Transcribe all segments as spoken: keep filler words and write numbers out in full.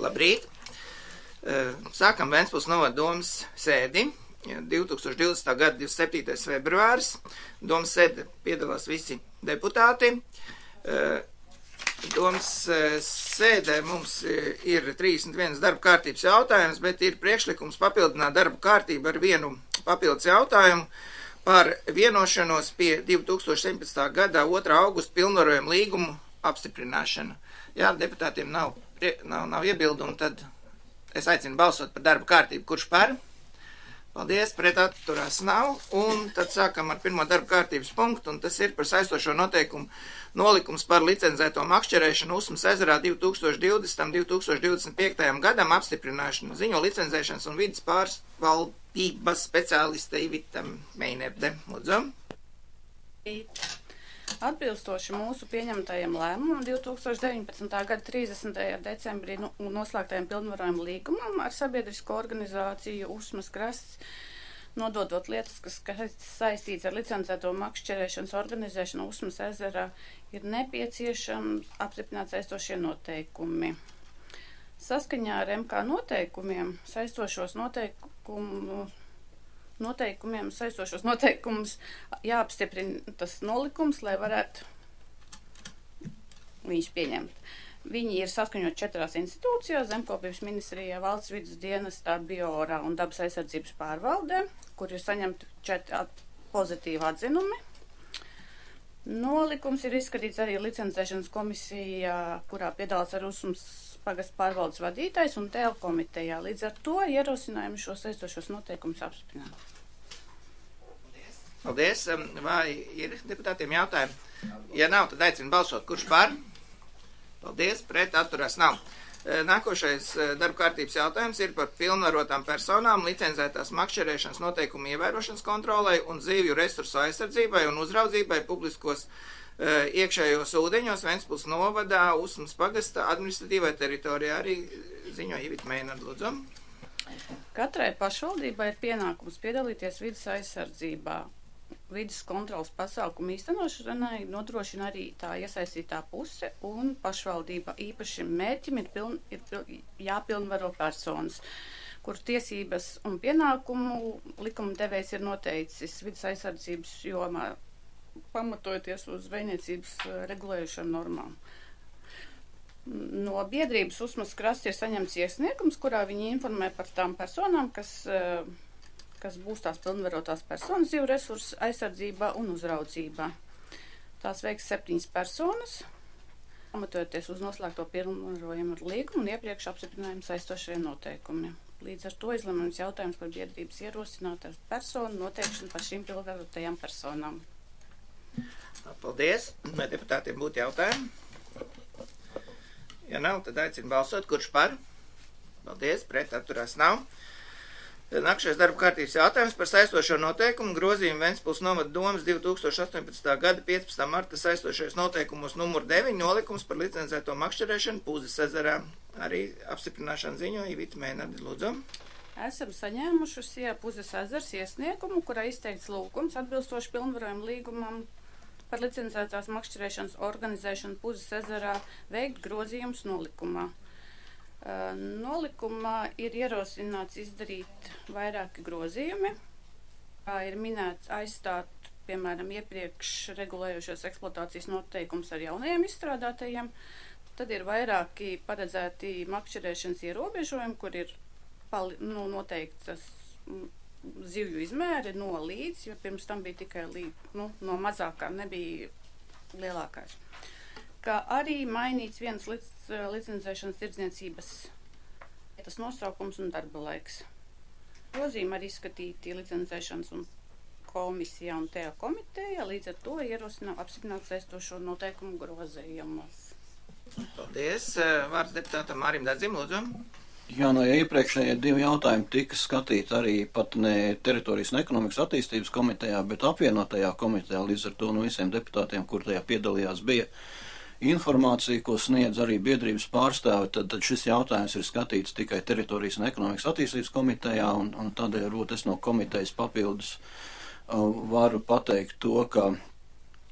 Labrīt! Sākam Ventspils novada domas sēdi. divi tūkstoši divdesmitā gada divdesmit septītais februāris. Domas sēde piedalās visi deputāti. Domas sēdē mums ir trīsdesmit viens darba kārtības jautājums, bet ir priekšlikums papildināt darba kārtību ar vienu papildus jautājumu par vienošanos pie divi tūkstoši septiņpadsmitā gada otrā augusta pilnvarojuma līgumu apstiprināšanu. Ja deputātiem nav, nav, nav iebildumi, tad es aicinu balsot par darba kārtību. Kurš par? Paldies, pret atturās nav. Un tad sākam ar pirmo darba kārtības punktu, un tas ir par saistošo noteikumu nolikums par licencēto makšķerēšanu Usmas ezerā divi tūkstoši divdesmitam līdz divi tūkstoši divdesmit piektajam gadam apstiprināšanu. Ziņo licencēšanas un vidas pārvaldības speciāliste Ivita Meinerde. Lūdzu. Atbilstoši mūsu pieņemtajam lēmumam divi tūkstoši deviņpadsmitā gada trīsdesmitajā decembrī noslēgtajam pilnvarojuma līgumam ar sabiedrisko organizāciju Usmas krasts, nododot lietas, kas saistīts ar licencēto makšķerēšanas organizēšanu Usmas ezerā, ir nepieciešams apstiprināt saistošie noteikumi. Saskaņā ar M K noteikumiem saistošos noteikumu noteikumiem, saistošos noteikumus jāapstiprina tas nolikums, lai varētu viņus pieņemt. Viņi ir saskaņot četrās institūcijās, Zemkopības ministrijā, Valsts vidas dienestā, Bioorā un Dabas aizsardzības pārvaldē, kur ir saņemti četri pozitīvi atzinumi. Nolikums ir izskatīts arī licencēšanas komisijā, kurā piedalās ar Usmas pagasta pārvaldes vadītājs un T L komitejā. Līdz ar to ierosinājumi šos saistošos noteikumus apstiprināt. Paldies. Vai ir deputātiem jautājumi? Ja nav, tad aicinu balsot. Kurš par? Paldies. Pret atturās nav. Nākošais darba kārtības jautājums ir par pilnvarotām personām licencētās makšķerēšanas noteikumu ievērošanas kontrolei un zivju resursu aizsardzībai un uzraudzībai publiskos iekšējos ūdeņos Ventspils novadā Usmas pagasta administratīvai teritorijā. Arī ziņo Ivita Meinerde, lūdzu. Katrai pašvaldībai ir pienākums piedalīties vidas aizsardzībā. Vidas kontrolas pasākumu īstenošanai nodrošina arī tā iesaistītā puse un pašvaldība. Īpašiem mērķim ir, piln, ir piln, jāpilnvaro personas, kur tiesības un pienākumu likuma devējs ir noteicis vidas aizsardzības jomā, pamatojoties uz zvejniecības regulējušām normām. No biedrības Usmas krasts ir saņemts iesniegums, kurā viņi informē par tām personām, kas, kas būs tās pilnvarotās personas zivju resursu aizsardzībā un uzraudzībā. Tās veiks septiņas personas, pamatojoties uz noslēgto pilnvarojumu ar līgumu un iepriekš apstiprinājumu saistošajiem noteikumiem. Līdz ar to izlemams jautājums par biedrības ierosinātās personu noteikšanu par šīm pilnvarotajām personām. Paldies. Vai deputātiem būtu jautājumi? Ja nav, tad aicinu balsot. Kurš par? Paldies. Pret atturās nav. Nākamais darba kārtības jautājums par saistošo noteikumu grozījumu Ventspils novada domas divi tūkstoši astoņpadsmitā gada piecpadsmitā marta saistošais noteikumos numur deviņi nolikums par licencēto makšķerēšanu Pūzes ezerā. Arī apstiprināšana ziņo Ivita Meinerde, lūdzu. Esam saņēmuši Sijā Pūzes ezers iesniegumu, kurā izteikts lūgums atbilstoši pilnvarojumu līgumam par licencētās makšķerēšanas organizēšanu Pūzes ezerā veikt grozījumus nolikumā. Uh, nolikumā ir ierosināts izdarīt vairāki grozījumi. Kā ir minēts, aizstāt, piemēram, iepriekš regulējušos eksploatācijas noteikumus ar jaunajiem izstrādātajiem. Tad ir vairāki paredzēti makšķerēšanas ierobežojumi, kur ir pali, nu, noteiktas zivju izmēri no līdz, jo pirms tam bija tikai līdz, nu, no mazākā nebija lielākais. Kā arī mainīts viens lic, licencēšanas tirdzniecības vietas nosaukums un darba laiks. Grozījumi arī izskatīti licencēšanas un komisijā un T A komitejā, līdz ar to ierosinām apstiprināt saistošo noteikumu grozījumus. Paldies. Vārds deputātam Mārim Dārdzim, lūdzu. Jā, no ja iepriekšējie divi jautājumi tika skatīti arī pat ne teritorijas un ekonomikas attīstības komitejā, bet apvienotajā komitejā, līdz ar to no visiem deputātiem, kur tajā piedalījās, bija informācija, ko sniedz arī biedrības pārstāvi, tad, tad šis jautājums ir skatīts tikai teritorijas un ekonomikas attīstības komitejā, un, un tādēļ varbūt es no komitejas papildus uh, varu pateikt to, ka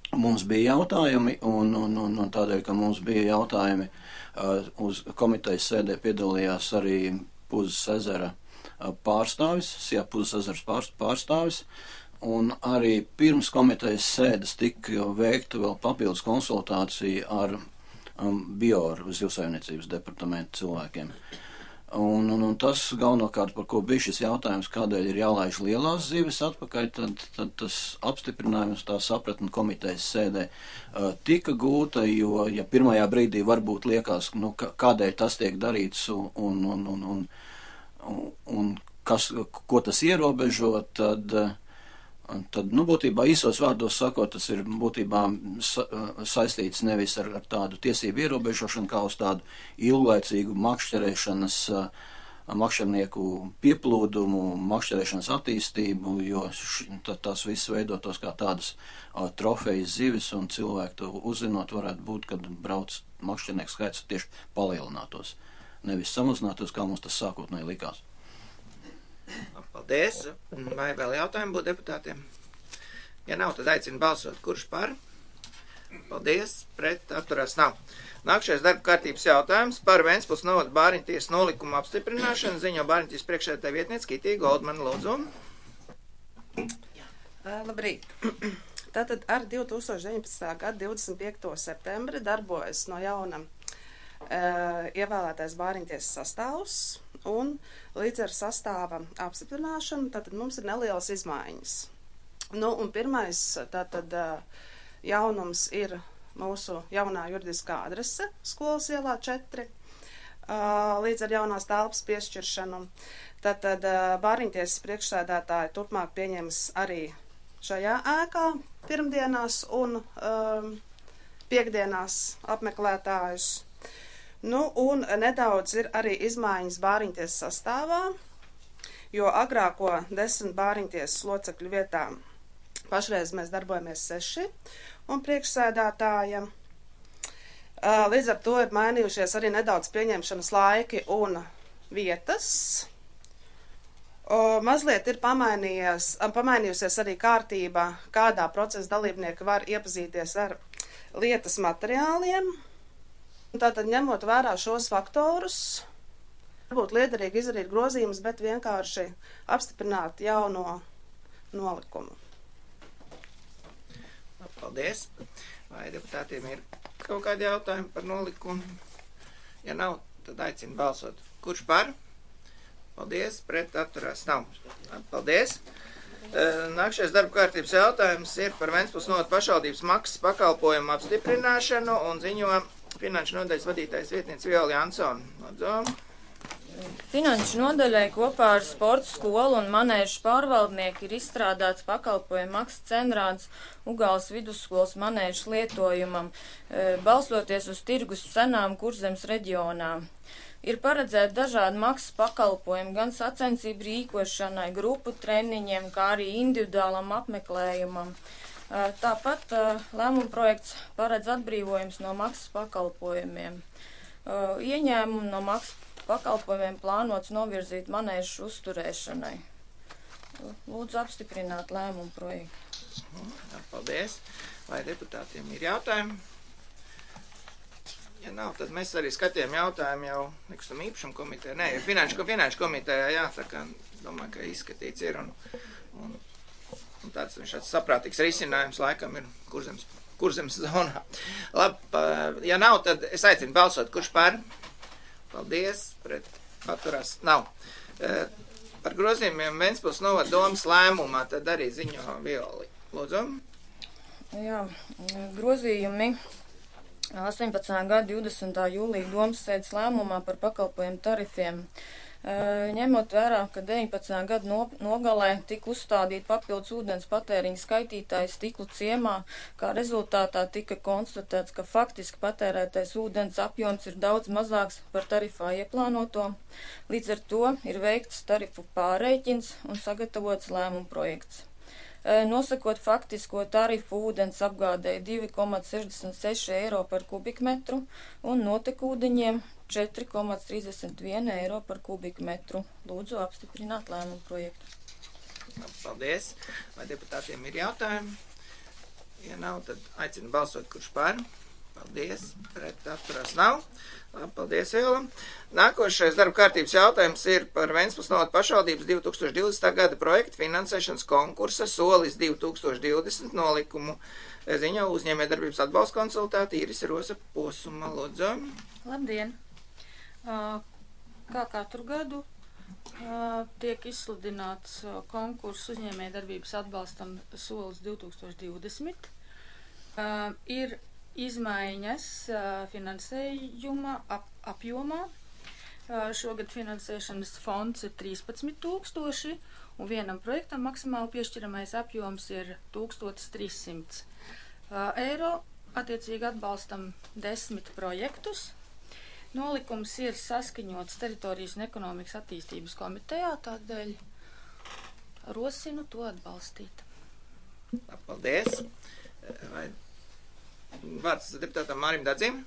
mums bija jautājumi, un, un, un, un tādēļ, ka mums bija jautājumi, uh, uz komitejas sēdē piedalījās arī Puzes ezera uh, pārstāvis, jā, Puzes ezers pār, pārstāvis, un arī pirms komitejas sēdes tika veikta vēl papildus konsultācija ar um, Bioru zivsaimniecības departamentu cilvēkiem. Un, un, un tas galvenokārt, par ko bija šis jautājums, kādēļ ir jālaiž lielās zivis atpakaļ, tad, tad tas apstiprinājums, tā sapratne komitejas sēdē uh, tika gūta, jo, ja pirmajā brīdī varbūt liekas, nu, kādēļ tas tiek darīts un, un, un, un, un, un kas, ko tas ierobežo, tad, tad nu, būtībā īsos vārdos sakot, tas ir būtībā sa, saistīts nevis ar, ar tādu tiesību ierobežošanu, kā uz tādu ilglaicīgu makšķerēšanas, makšķernieku pieplūdumu, makšķerēšanas attīstību, jo š, tā, tās viss veidotos kā tādas a, trofejas zivis, un cilvēki to uzzinot varētu būt, kad brauc makšķernieku skaits tieši palielinātos, nevis samazinātos, kā mums tas sākotnēji likās. Paldies. Vai vēl jautājumi būtu deputātiem? Ja nav, tad aicinu balsot. Kurš par? Paldies. Pret atturās nav. Nākšais darba kārtības jautājums par Ventspils novada Bāriņtiesas nolikumu apstiprināšanu. Ziņo Bāriņtiesas priekšsēdētāja vietniece Kitija Goldmana, lūdzu. Labrīt. Tātad ar divi tūkstoši deviņpadsmitā gada divdesmit piekto septembri darbojas no jauna uh, ievēlētais Bāriņtiesas sastāvs. Un līdz ar sastāva apstiprināšanu, tātad mums ir nelielas izmaiņas. Nu, un pirmais, tātad jaunums ir mūsu jaunā juridiskā adrese, Skolas ielā četri, līdz ar jaunās telpas piešķiršanu. Tātad Bāriņtiesas priekšsēdētāji turpmāk pieņems arī šajā ēkā pirmdienās un um, piekdienās apmeklētājus. Nu, un nedaudz ir arī izmaiņas Bāriņtiesas sastāvā, jo agrāko desmit Bāriņtiesas locekļu vietā pašreiz mēs darbojamies seši un priekšsēdētāja. Līdz ar to ir mainījušies arī nedaudz pieņemšanas laiki un vietas. O, mazliet ir pamainījusies arī kārtība, kādā procesa dalībnieki var iepazīties ar lietas materiāliem. Tātad, ņemot vērā šos faktorus, varbūt liederīgi izdarīt grozījumus, bet vienkārši apstiprināt jauno nolikumu. Paldies. Vai deputātiem ir kaut kādi jautājumi par nolikumu? Ja nav, tad aicinu balsot. Kurš par? Paldies. Pret atturās nav. Paldies. Nākšais darba kārtības jautājums ir par Ventspils novada pašvaldības maksas pakalpojumu apstiprināšanu un ziņo Finanšu nodaļas vadītājs vietniece Viola Jansone. Lūdzu. Finanšu nodaļai kopā ar sporta skolu un manēžu pārvaldnieki ir izstrādāts pakalpojumu maksas cenrāds Ugāles vidusskolas manēžas lietojumam, balstoties uz tirgus cenām Kurzemes reģionā. Ir paredzēti dažādi maksas pakalpojumi gan sacensību rīkošanai, grupu treniņiem, kā arī individuālam apmeklējumam. Tāpat lēmuma projekts paredz atbrīvojums no maksas pakalpojumiem. Ieņēmumu no maksas pakalpojumiem plānots novirzīt manēžu uzturēšanai. Lūdzu apstiprināt lēmumu projektu. Paldies. Vai deputātiem ir jautājumi? Ja nav, tad mēs arī skatījām jautājumu jau nekustam īpašumu komitejā. Nē, finanšu, finanšu komitejā, jā, tā kā domāju, ka izskatīts ir un, un, un tāds viņš tāds saprātīgs risinājums laikam ir Kurzemes, Kurzemes zonā. Labi, ja nav, tad es aicinu balsot, kurš par? Paldies, pret atturās nav. Par grozījumiem Ventspils novada domas lēmumā, tad arī ziņo Violi. Lūdzu. Jā, grozījumi astoņpadsmitā gada divdesmitā jūlija domas sēdes lēmumā par pakalpojumu tarifiem. Ņemot vērā, ka deviņpadsmitā gada no, nogalē tika uzstādīta papildus ūdens patēriņa skaitītāja Stiklu ciemā, kā rezultātā tika konstatēts, ka faktiski patērētais ūdens apjoms ir daudz mazāks par tarifā ieplānoto. Līdz ar to ir veikts tarifu pārreikins un sagatavots lēmuma projekts. Nosakot faktisko tarifu ūdens apgādēji divi komats sešdesmit seši eiro par kubikmetru un notekūdeņiem četri komats trīsdesmit viens eiro par kubikmetru. Lūdzu apstiprināt lēmumu projektu. Paldies. Vai deputātiem ir jautājumi? Ja nav, tad aicinu balsot, kurš par. Paldies, pret atturās nav. Labi, paldies, Violam. Nākošais darba kārtības jautājums ir par Ventspils novada pašvaldības divi tūkstoši divdesmitā gada projekta finansēšanas konkursa solis divi tūkstoši divdesmit nolikumu ziņā uzņēmējdarbības atbalsta konsultāti Iris Rosa Posuma. Lūdzu. Labdien! Kā katru gadu tiek izsludināts konkurss uzņēmējdarbības atbalstam solis divi tūkstoši divdesmit. Ir izmaiņas finansējuma ap, apjomā. Šogad finansēšanas fonds ir trīspadsmit tūkstoši, un vienam projektam maksimāli piešķiramais apjoms ir tūkstotis trīs simti eiro. Attiecīgi atbalstam desmit projektus. Nolikums ir saskaņots teritorijas un ekonomikas attīstības komitejā, tādēļ rosinu to atbalstīt. Paldies. Vai vārds deputātam Mārim Dadzim?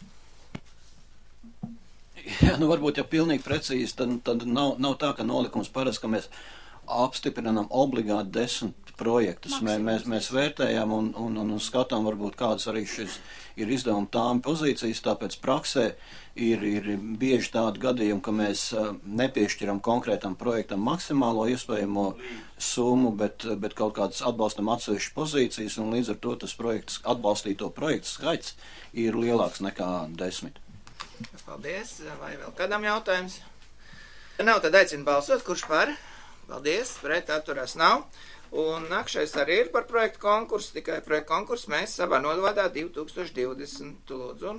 Jā, nu varbūt, ja pilnīgi precīzi, tad, tad nav, nav tā, ka nolikums parasti, ka mēs apstiprinām obligāti desmit projektus. Mē, mēs, mēs vērtējam un, un, un, un skatām, varbūt kādas arī šis ir izdevuma tām pozīcijas, tāpēc praksē ir, ir bieži tādi gadījumi, ka mēs nepiešķiram konkrētam projektam maksimālo iespējamo summu, bet, bet kaut kādas atbalstam atsevišķas pozīcijas, un līdz ar to tas projekts, atbalstīto projektu skaits ir lielāks nekā desmit. Paldies. Vai vēl kādam jautājums? Ja nav, tad aicinu balsot, kurš par? Paldies. Pret atturās nav. Un nākšais arī ir par projektu konkursu, tikai projektu konkursu mēs savā novadā divi tūkstoši divdesmit. Lūdzu.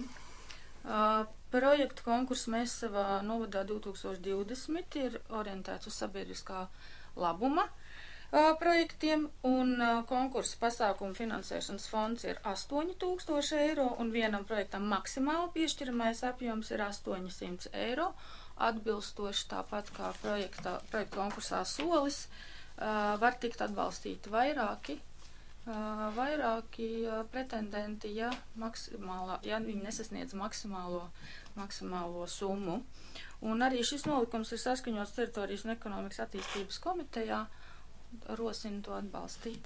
Uh, projektu konkursu mēs savā novadā divi tūkstoši divdesmit ir orientēts uz sabiedriskā labuma uh, projektiem, un uh, konkursu pasākumu finansēšanas fonds ir astoņi tūkstoši eiro, un vienam projektam maksimāli piešķiramais apjoms ir astoņsimt eiro, atbilstoši tāpat kā projekta, projekta konkursā solis. Uh, var tikt atbalstīti vairāki, uh, vairāki uh, pretendenti, ja, maksimālā, ja viņi nesasniedz maksimālo, maksimālo summu. Un arī šis nolikums ir saskaņots teritorijas un ekonomikas attīstības komitejā. Rosinu to atbalstīt.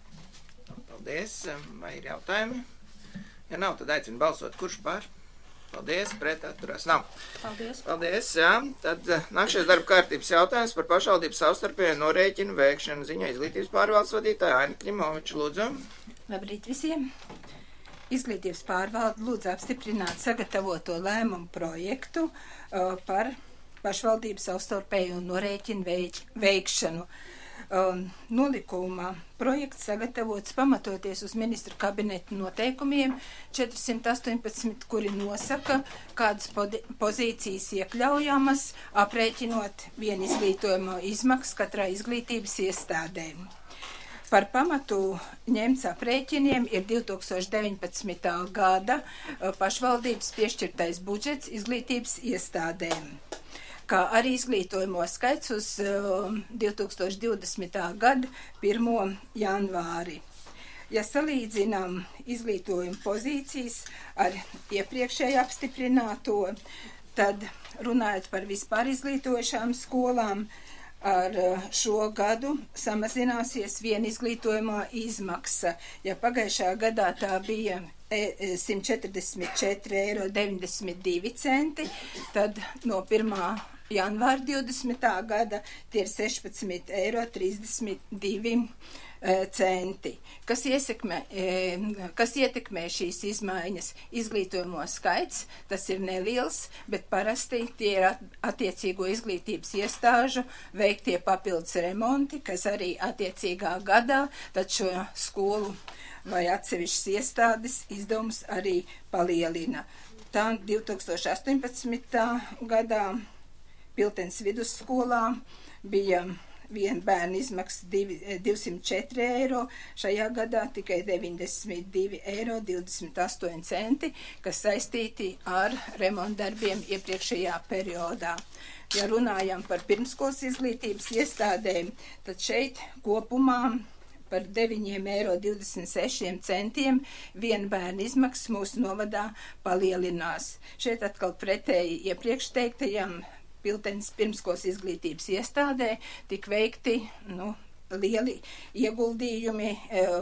Paldies. Vai ir jautājumi? Ja nav, tad aicinu balsot, kurš par? Paldies, pret atturās nav. Paldies. Paldies, jā. Tad nākšais darba kārtības jautājums par pašvaldības savstarpējo norēķinu veikšanu ziņā izglītības pārvaldes vadītāja Aina Klimoviča. Lūdzu. Labrīt visiem. Izglītības pārvalde lūdzu apstiprināt sagatavoto lēmumu projektu uh, par pašvaldības savstarpējo norēķinu veikšanu. Um, nolikuma projekts sagatavots pamatoties uz ministru kabineta noteikumiem četrsimt astoņpadsmit, kuri nosaka, kādas pozīcijas iekļaujamas, aprēķinot vienu izglītojumu izmaksu katrā izglītības iestādē. Par pamatu ņemts aprēķiniem ir divi tūkstoši deviņpadsmitā gada pašvaldības piešķirtais budžets izglītības iestādēm, kā arī izglītojumu skaits uz uh, divi tūkstoši divdesmitā gada pirmo janvāri. Ja salīdzinām izglītojumu pozīcijas ar iepriekšēji apstiprināto, tad runājot par vispār izglītojušām skolām, ar šo gadu samazināsies viena izglītojumā izmaksa. Ja pagājušā gadā tā bija simt četrdesmit četri eiro deviņdesmit divi centi, tad no pirmā janvāra divdesmitā gada tie ir sešpadsmit eiro trīsdesmit divi centi. Kas, iesakmē, kas ietekmē šīs izmaiņas? Izglītojumu skaits, tas ir neliels, bet parasti tie ir attiecīgo izglītības iestāžu veiktie papildus remonti, kas arī attiecīgā gadā tad šo skolu vai atsevišķas iestādes izdevums arī palielina. Tā divi tūkstoši astoņpadsmitā gadā Piltens vidusskolā bija viena bērna izmaksa divsimt četri eiro, šajā gadā tikai deviņdesmit divi eiro divdesmit astoņi centi, kas saistīti ar remontdarbiem iepriekšējā periodā. Ja runājam par pirmskolas izglītības iestādēm, tad šeit kopumā par deviņi eiro divdesmit seši centiem viena bērna izmaksas mūsu novadā palielinās. Šeit atkal pretēji iepriekš teiktajam Piltens pirmskolas izglītības iestādē tik veikti nu, lieli ieguldījumi e,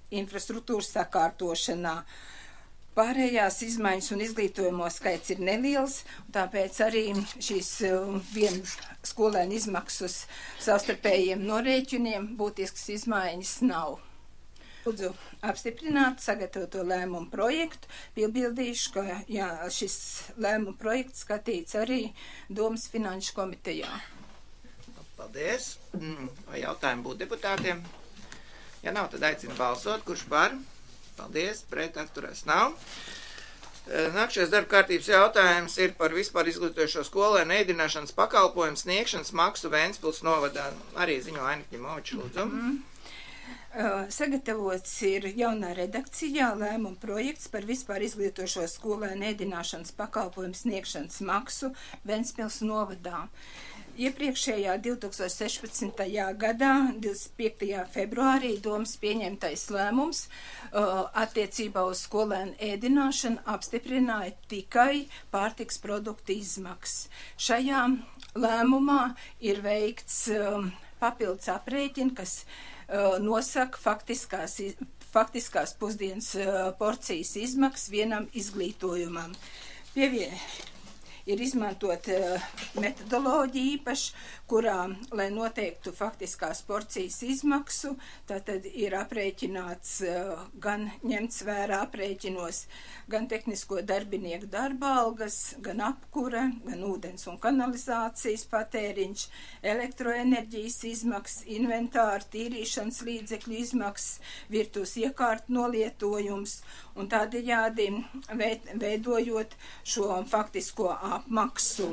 infrastruktūras sakārtošanā. Pārējās izmaiņas un izglītojamo skaits ir neliels, tāpēc arī šīs vienu skolēnu izmaksas savstarpējiem norēķiniem būtiskas izmaiņas nav. Lūdzu apstiprināt sagatavoto lēmumu projektu. Piebildīšu, ka jā, šis lēmumu projekts skatīts arī Domas finanšu komitejā. Paldies. Vai jautājumi būtu deputātiem? Ja nav, tad aicinu balsot. Kurš par? Paldies. Pret atturēs nav. Nākšais darba kārtības jautājums ir par vispār izglītojošo skolēnu ēdināšanas pakalpojumu sniegšanas maksu Ventspils novadā. Arī ziņo Ainika Ņimoviča, lūdzu. Mm. Uh, sagatavots ir jaunā redakcijā lēmuma projekts par vispār izglītojošo skolēnu ēdināšanas pakalpojumu sniegšanas maksu Ventspils novadā. Iepriekšējā divi tūkstoši sešpadsmitajā gadā, divdesmit piektajā februārī, Domas pieņemtais lēmums uh, attiecībā uz skolēnu ēdināšanu apstiprināja tikai pārtiks produktu izmaksas. Šajā lēmumā ir veikts um, papildus aprēķini, kas uh, nosaka faktiskās, faktiskās pusdienas uh, porcijas izmaksas vienam izglītojumam. Pievie... Ir izmantot uh, metodoloģiju īpaši, kurā, lai noteiktu faktiskās porcijas izmaksu, tātad ir aprēķināts uh, gan ņemts vērā aprēķinos gan tehnisko darbinieku darba algas, gan apkura, gan ūdens un kanalizācijas patēriņš, elektroenerģijas izmaksas, inventāra, tīrīšanas līdzekļu izmaksas, virtuves iekārtu nolietojums un tādējādi veidojot šo faktisko apmaksu.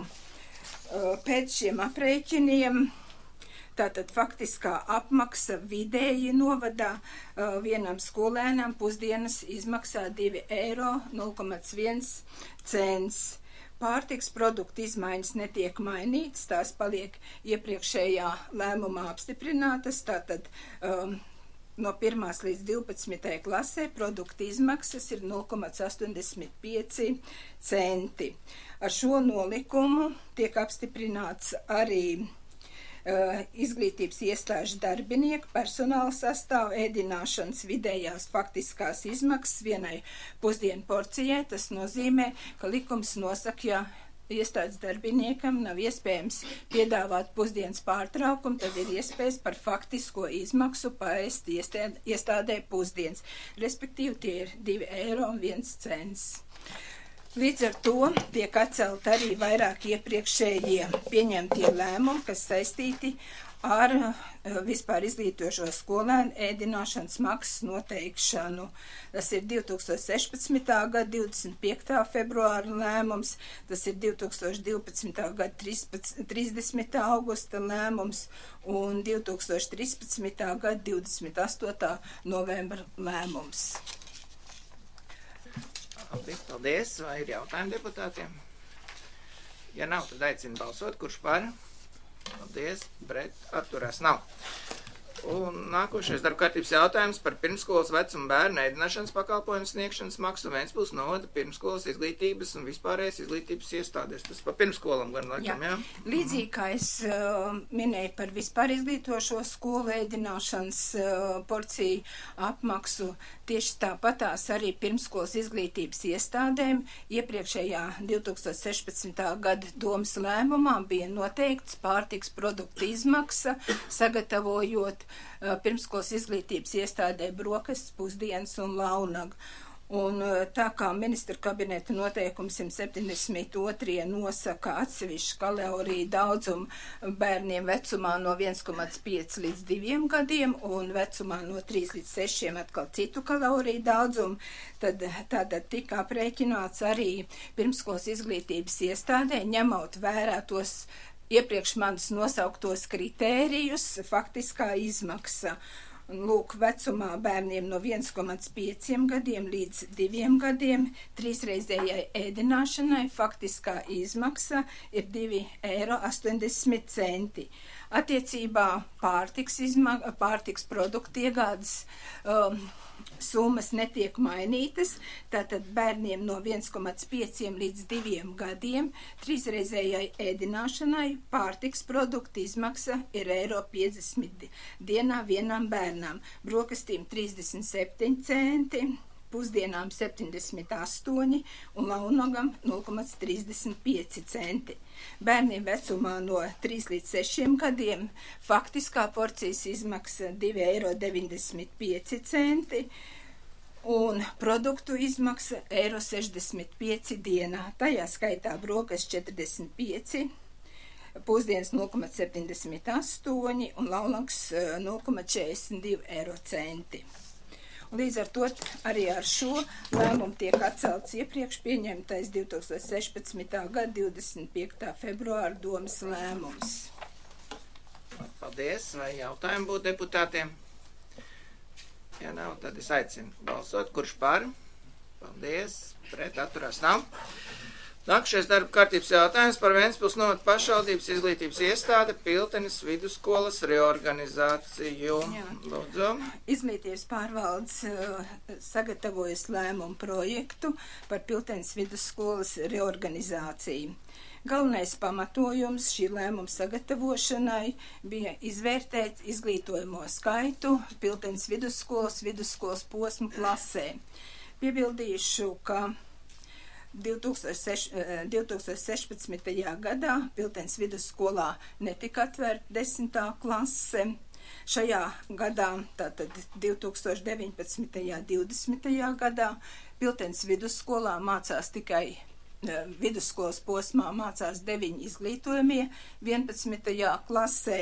Pēc šiem aprēķiniem, tātad faktiskā apmaksa vidēji novadā vienam skolēnam pusdienas izmaksā divi eiro nulle komats viens cents. Pārtiks produktu izmaiņas netiek mainītas, tās paliek iepriekšējā lēmumā apstiprinātas, tātad um, no pirmās līdz divpadsmitajai klasē produktu izmaksas ir nulle komats astoņdesmit pieci centi. Ar šo nolikumu tiek apstiprināts arī uh, izglītības iestāžu darbinieku personāla sastāvu ēdināšanas vidējās faktiskās izmaksas vienai pusdienu porcijai. Tas nozīmē, ka likums nosaka, ja iestādes darbiniekam nav iespējams piedāvāt pusdienas pārtraukumu, tad ir iespējas par faktisko izmaksu paēst iestādē pusdienas. Respektīvi, tie ir divi eiro un viens cents. Līdz ar to tiek atcelt arī vairāk iepriekšējie pieņemtie lēmumi, kas saistīti ar vispār izglītojošo skolēnu ēdināšanas maksas noteikšanu. Tas ir divi tūkstoši sešpadsmitā gada divdesmit piektā februāra lēmums, tas ir divi tūkstoši divpadsmitā gada trīsdesmitā augusta lēmums un divi tūkstoši trīspadsmitā gada divdesmit astotā novembra lēmums. Paldies. Vai ir jautājumi deputātiem? Ja nav, tad aicinu balsot. Kurš par? Paldies. Pret atturās nav. Un nākošais darba kārtības jautājums par pirmskolas vecuma bērnu ēdināšanas pakalpojumu sniegšanas maksu Ventspils novada pirmskolas izglītības un vispārējais izglītības iestādēs. Tas par pirmskolam gan laikam, jā? jā? Līdzīgi kā es uh, minēju par vispār izglītojošo skolu ēdināšanas uh, porciju apmaksu, tieši tāpatās arī pirmskolas izglītības iestādēm iepriekšējā divi tūkstoši sešpadsmitā gada Domas lēmumā bija noteikts pārtiks produktu izmaksa, sagatavojot pirmskolas izglītības iestādē brokastis, pusdienas un launagu. Un tā kā ministra kabineta noteikums simt septiņdesmit otrie nosaka atsevišķu kaloriju daudzumu bērniem vecumā no viens komats pieci līdz diviem gadiem un vecumā no trīs līdz sešiem atkal citu kaloriju daudzumu, tad tātad tika aprēķināts arī pirmskolas izglītības iestādē, ņemot vērā tos iepriekš manis nosauktos kritērijus, faktiskā izmaksa. Lūk, vecumā bērniem no viens komats pieci gadiem līdz diviem gadiem trīsreizējai ēdināšanai faktiskā izmaksa ir divi eiro astoņdesmit centi. Attiecībā pārtiks, izma, pārtiks produktu iegādes um, summas netiek mainītas, tātad bērniem no viens komats pieci līdz diviem gadiem trīsreizējai ēdināšanai pārtiks produktu izmaksa ir eiro piecdesmit dienā vienam bērnam. bērnām brokastīm trīsdesmit septiņi centi, pusdienām septiņdesmit astoņi un launogam nulle komats trīsdesmit pieci centi. Bērniem vecumā no trīs līdz sešiem gadiem faktiskā porcijas izmaksa divi eiro deviņdesmit pieci centi un produktu izmaksa eiro sešdesmit pieci dienā. Tajā skaitā brokas četrdesmit pieci, pusdienas nulle komats septiņdesmit astoņi un launlogs nulle komats četrdesmit divi eiro centi. Līdz ar to arī ar šo lēmumu tiek atcelts iepriekš pieņemtais divi tūkstoši sešpadsmitā gada divdesmit piektā februāra domas lēmums. Paldies. Vai jautājumi būtu deputātiem? Ja nav, tad es aicinu balsot. Kurš par? Paldies. Pret atturās nav. Nākamais darba kārtības jautājums par Ventspils novada pašvaldības izglītības iestāde Piltenes vidusskolas reorganizāciju. Jā. Lūdzu. Izglītības pārvaldes uh, sagatavojas lēmumu projektu par Piltenes vidusskolas reorganizāciju. Galvenais pamatojums šī lēmuma sagatavošanai bija izvērtēt izglītojamo skaitu Piltenes vidusskolas vidusskolas posmu klasē. Piebildīšu, ka divi tūkstoši sešpadsmitajā gadā Piltenes vidusskolā netika atvērta desmitā klase. Šajā gadā, tātad divi tūkstoši deviņpadsmitajā divdesmitajā gadā, Piltenes vidusskolā mācās tikai vidusskolas posmā mācās deviņi izglītojamie vienpadsmitajā klasē.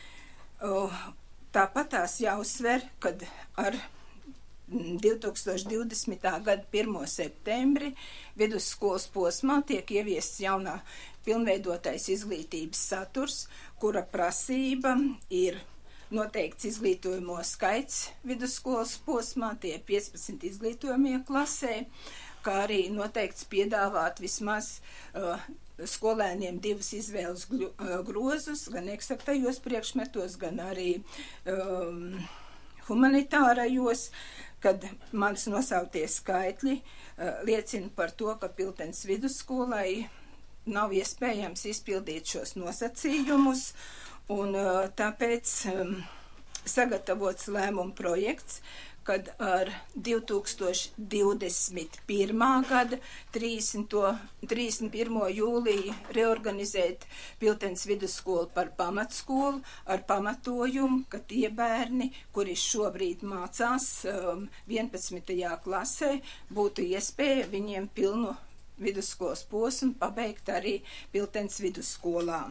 Tāpatās jāuzsver, kad ar divi tūkstoši divdesmitā gada pirmo septembri vidusskolas posmā tiek ieviests jaunā pilnveidotais izglītības saturs, kura prasība ir noteikts izglītojamo skaits vidusskolas posmā, tie piecpadsmit izglītojamie klasē, kā arī noteikts piedāvāt vismaz uh, skolēniem divas izvēles grozus, gan eksaktajos priekšmetos, gan arī um, humanitārajos, kad manis nosauktie skaitļi uh, liecina par to, ka Piltenes vidusskolai nav iespējams izpildīt šos nosacījumus, un uh, tāpēc um, sagatavots lēmuma projekts, kad ar divi tūkstoši divdesmit pirmā gada trīsdesmit pirmo jūliju reorganizēt Piltenes vidusskolu par pamatskolu ar pamatojumu, ka tie bērni, kuri šobrīd mācās um, vienpadsmitajā klasē, būtu iespēja viņiem pilnu vidusskolas posmu pabeigt arī Piltenes vidusskolā.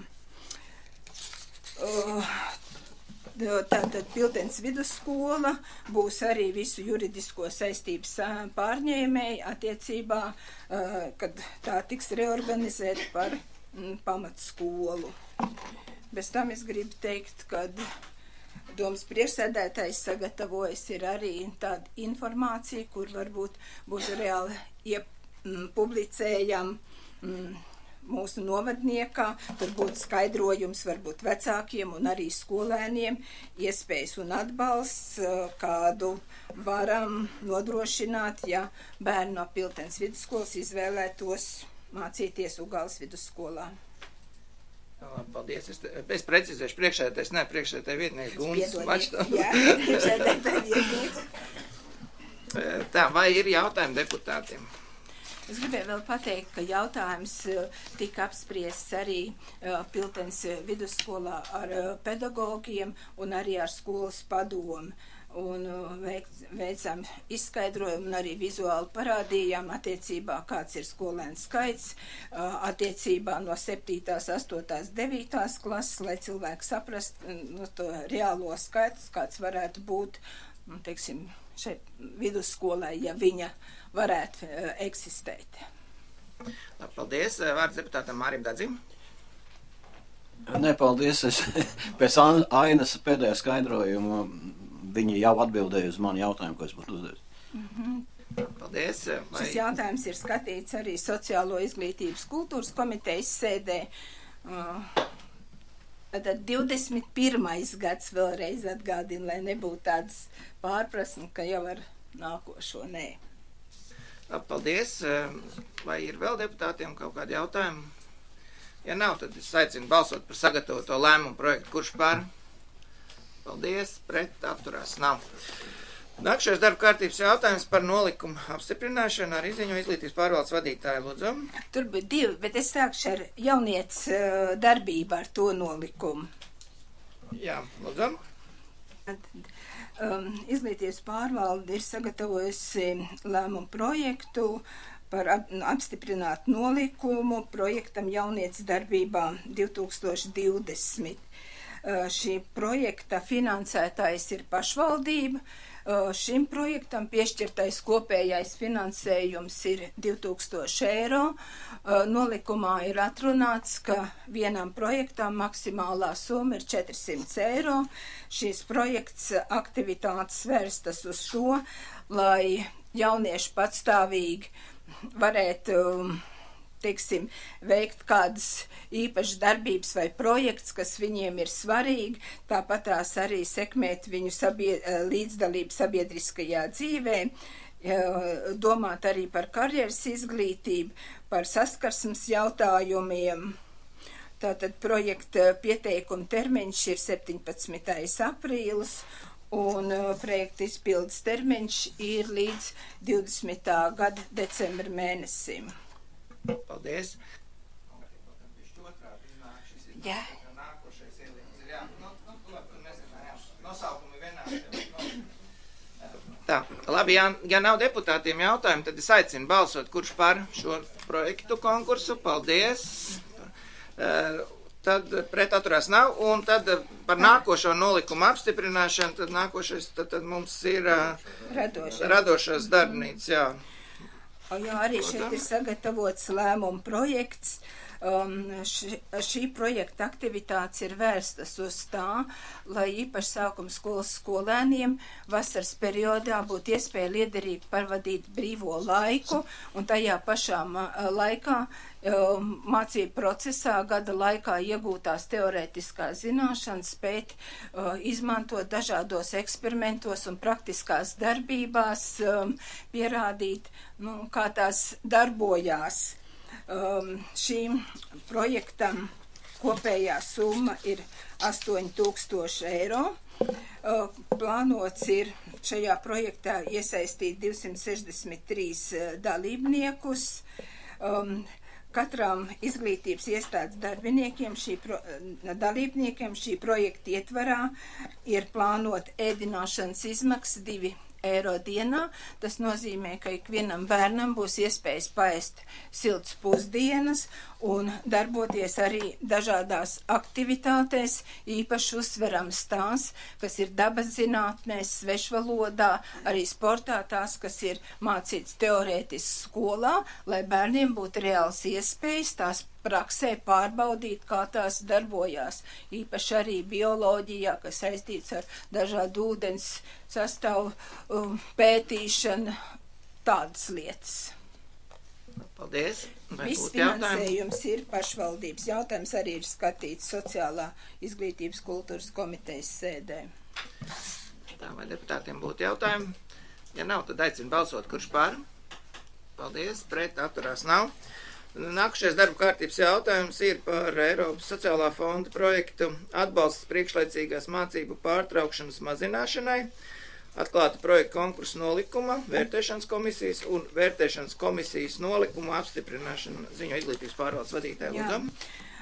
Uh, Tātad Piltenes vidusskola būs arī visu juridisko saistības pārņēmēji attiecībā, kad tā tiks reorganizēta par pamatskolu. Bez tam es gribu teikt, kad domas priekšsēdētājs sagatavojas ir arī tāda informācija, kur varbūt būs reāli publicējam mūsu novadniekā, tur būtu skaidrojums varbūt vecākiem un arī skolēniem, iespējas un atbalsts, kādu varam nodrošināt, ja bērni no Piltenes vidusskolas izvēlētos mācīties Ugāles vidusskolā. Paldies. Es, es precizēšu priekšsēdētājs, ne priekšsēdētāja vietnieks Guns Mačtovs. Jā, priekšsēdētāja vietnieks. Tā, vai ir jautājumi deputātiem? Es gribēju vēl pateikt, ka jautājums tika apspriests arī Piltenes vidusskolā ar pedagogiem un arī ar skolas padomu. Un veicām izskaidrojumu un arī vizuāli parādījām attiecībā, kāds ir skolēnu skaits, attiecībā no septītās, astotās, devītās klases, lai cilvēki saprast no to reālo skaitu, kāds varētu būt, teiksim, šeit vidusskolai, ja viņa varētu uh, eksistēt. Paldies. Vārds deputātam Mārim Dadzim. Nē, paldies. Es pēc Ainas pēdējā skaidrojuma viņi jau atbildēja uz mani jautājumu, ko es būtu uzdevis. Mm-hmm. Paldies. Vai... Šis jautājums ir skatīts arī Sociālo izglītības kultūras komitejas sēdē. Uh, Tad divdesmit pirmais gads vēlreiz atgādina, lai nebūtu tādas pārprasme, ka jau ar nākošo nē. Paldies. Vai ir vēl deputātiem kaut kādi jautājumi? Ja nav, tad es aicinu balsot par sagatavoto lēmumu projektu. Kurš par? Paldies, pret atturās nav. Nākšais darba kārtības jautājums par nolikumu apstiprināšanu ar izziņo izglītības pārvaldes vadītāju, lūdzu. Tur bija divi, bet es sākšu ar jauniec uh, darbību ar to nolikumu. Jā, lūdzu. Um, izglītības pārvalde ir sagatavojusi lēmumu projektu par ap, apstiprināt nolikumu projektam jauniec darbībā divi tūkstoši divdesmit. Uh, šī projekta finansētājs ir pašvaldība. Uh, šim projektam piešķirtais kopējais finansējums ir divi tūkstoši eiro. Uh, nolikumā ir atrunāts, ka vienam projektam maksimālā summa ir četri simti eiro. Šīs projekts aktivitātes vērstas uz to, lai jaunieši patstāvīgi varētu um, teiksim, veikt kādas īpašas darbības vai projekts, kas viņiem ir svarīgi, tāpat tās arī sekmēt viņu sabie, līdzdalību sabiedriskajā dzīvē, domāt arī par karjeras izglītību, par saskarsmes jautājumiem. Tātad projekta pieteikuma termiņš ir septiņpadsmitais aprīlis, un projekta izpildes termiņš ir līdz divdesmitā gada decembra mēnesim. Paldies. Jā. Tā, labi, ja, ja nav deputātiem jautājumu, tad es aicinu balsot, kurš par šo projektu konkursu. Paldies. Tad pret atturās nav, un tad par nākošo nolikumu apstiprināšanu, tad nākošais, tad, tad mums ir radošās, radošās darbnīcas, jā. Jā, arī šeit ir sagatavots lēmuma projekts. Um, ši, šī projekta aktivitātes ir vērstas uz tā, lai īpaši sākuma skolas skolēniem vasaras periodā būtu iespēja liederīgi pavadīt brīvo laiku, un tajā pašā laikā um, mācību procesā gada laikā iegūtās teorētiskās zināšanas spēt uh, izmantot dažādos eksperimentos un praktiskās darbībās, um, pierādīt, nu, kā tās darbojās. Um, šīm projektam kopējā summa ir astoņi tūkstoši eiro. Uh, plānots ir šajā projektā iesaistīt divsimt sešdesmit trīs uh, dalībniekus. Um, Katram izglītības iestādes darbiniekiem, šī pro, dalībniekiem šī projekta ietvarā ir plānot ēdināšanas izmaksas divi eiro dienā. Tas nozīmē, ka ikvienam bērnam būs iespējas paēst siltas pusdienas un darboties arī dažādās aktivitātēs, īpaši uzsverams tās, kas ir dabas zinātnēs, svešvalodā, arī sportā tās, kas ir mācīts teorētiski skolā, lai bērniem būtu reāls iespējas tās praksē pārbaudīt, kā tās darbojās, īpaši arī bioloģijā, kas saistīts ar dažādu ūdens sastāvu um, pētīšanu, tādas lietas. Paldies. Viss finansējums ir pašvaldības jautājums, arī ir skatīts sociālā izglītības kultūras komitejas sēdē. Tā, vai deputātiem būtu jautājumi? Ja nav, tad aicinu balsot, kurš par. Paldies, pret atturās nav. Nākušais darba kārtības jautājums ir par Eiropas sociālā fonda projektu atbalsts priekšlaicīgās mācību pārtraukšanas mazināšanai, atklāta projekta konkursa nolikuma, vērtēšanas komisijas un vērtēšanas komisijas nolikuma apstiprināšana. Ziņo izglītības pārvaldes vadītāja, lūdzu.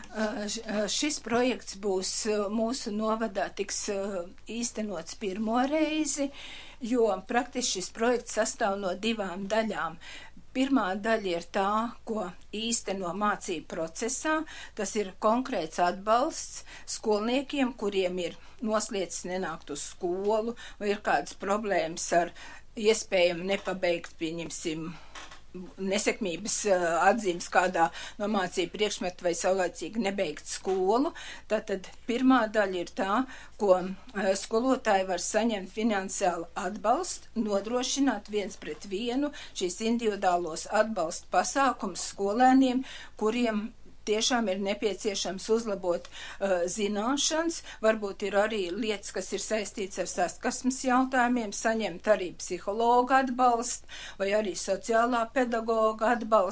Uh, šis projekts būs mūsu novadā tiks uh, īstenots pirmo reizi, jo praktiski šis projekts sastāv no divām daļām. Pirmā daļa ir tā, ko īsteno mācību procesā. Tas ir konkrēts atbalsts skolniekiem, kuriem ir nosliecis nenākt uz skolu, vai ir kādas problēmas ar iespējami nepabeigt, pieņemsim, nesekmības atzīmes kādā no mācību priekšmetu vai saulēcīgi nebeigt skolu. Tātad pirmā daļa ir tā, ko skolotāji var saņemt finansiālu atbalstu, nodrošināt viens pret vienu šīs individuālos atbalsta pasākums skolēniem, kuriem tiešām ir nepieciešams uzlabot uh, zināšanas, varbūt ir arī lietas, kas ir saistīts ar saskarsmes jautājumiem, saņemt arī psihologa atbalstu vai arī sociālā pedagoga atbalstu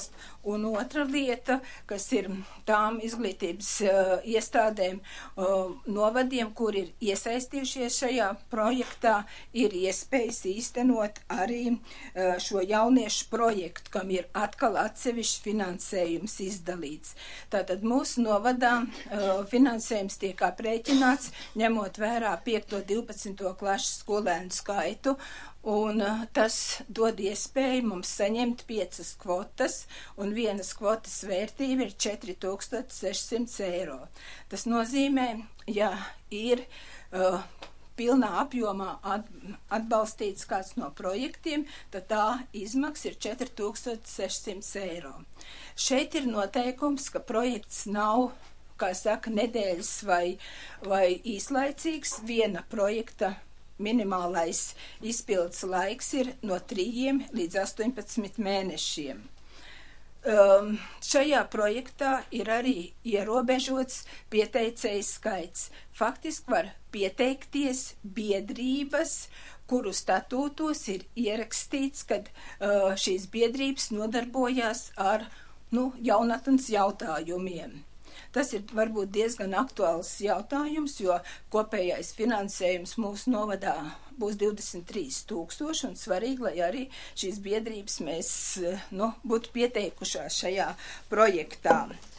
Un otra lieta, kas ir tām izglītības uh, iestādēm, uh, novadiem, kur ir iesaistījušies šajā projektā, ir iespējas īstenot arī uh, šo jauniešu projektu, kam ir atkal atsevišķs finansējums izdalīts. Tātad mūsu novadā uh, finansējums tiek aprēķināts, ņemot vērā piekto divpadsmito klašu skolēnu skaitu, un uh, tas dod iespēju mums saņemt piecas kvotas, un vienas kvotas vērtība ir četri tūkstoši sešsimt eiro. Tas nozīmē, ja ir uh, pilnā apjomā at, atbalstīts kāds no projektiem, tad tā izmaksa ir četri tūkstoši sešsimt eiro. Šeit ir noteikums, ka projekts nav, kā saka, nedēļas vai, vai īslaicīgs. Viena projekta minimālais izpildes laiks ir no trījiem līdz astoņpadsmit mēnešiem. Um, šajā projektā ir arī ierobežots pieteicēju skaits. Faktiski var pieteikties biedrības, kuru statūtos ir ierakstīts, kad uh, šīs biedrības nodarbojās ar nu, jaunatnes jautājumiem. Tas ir varbūt diezgan aktuāls jautājums, jo kopējais finansējums mūsu novadā būs divdesmit trīs tūkstoši, un svarīgi, lai arī šīs biedrības mēs nu, būtu pieteikušās šajā projektā.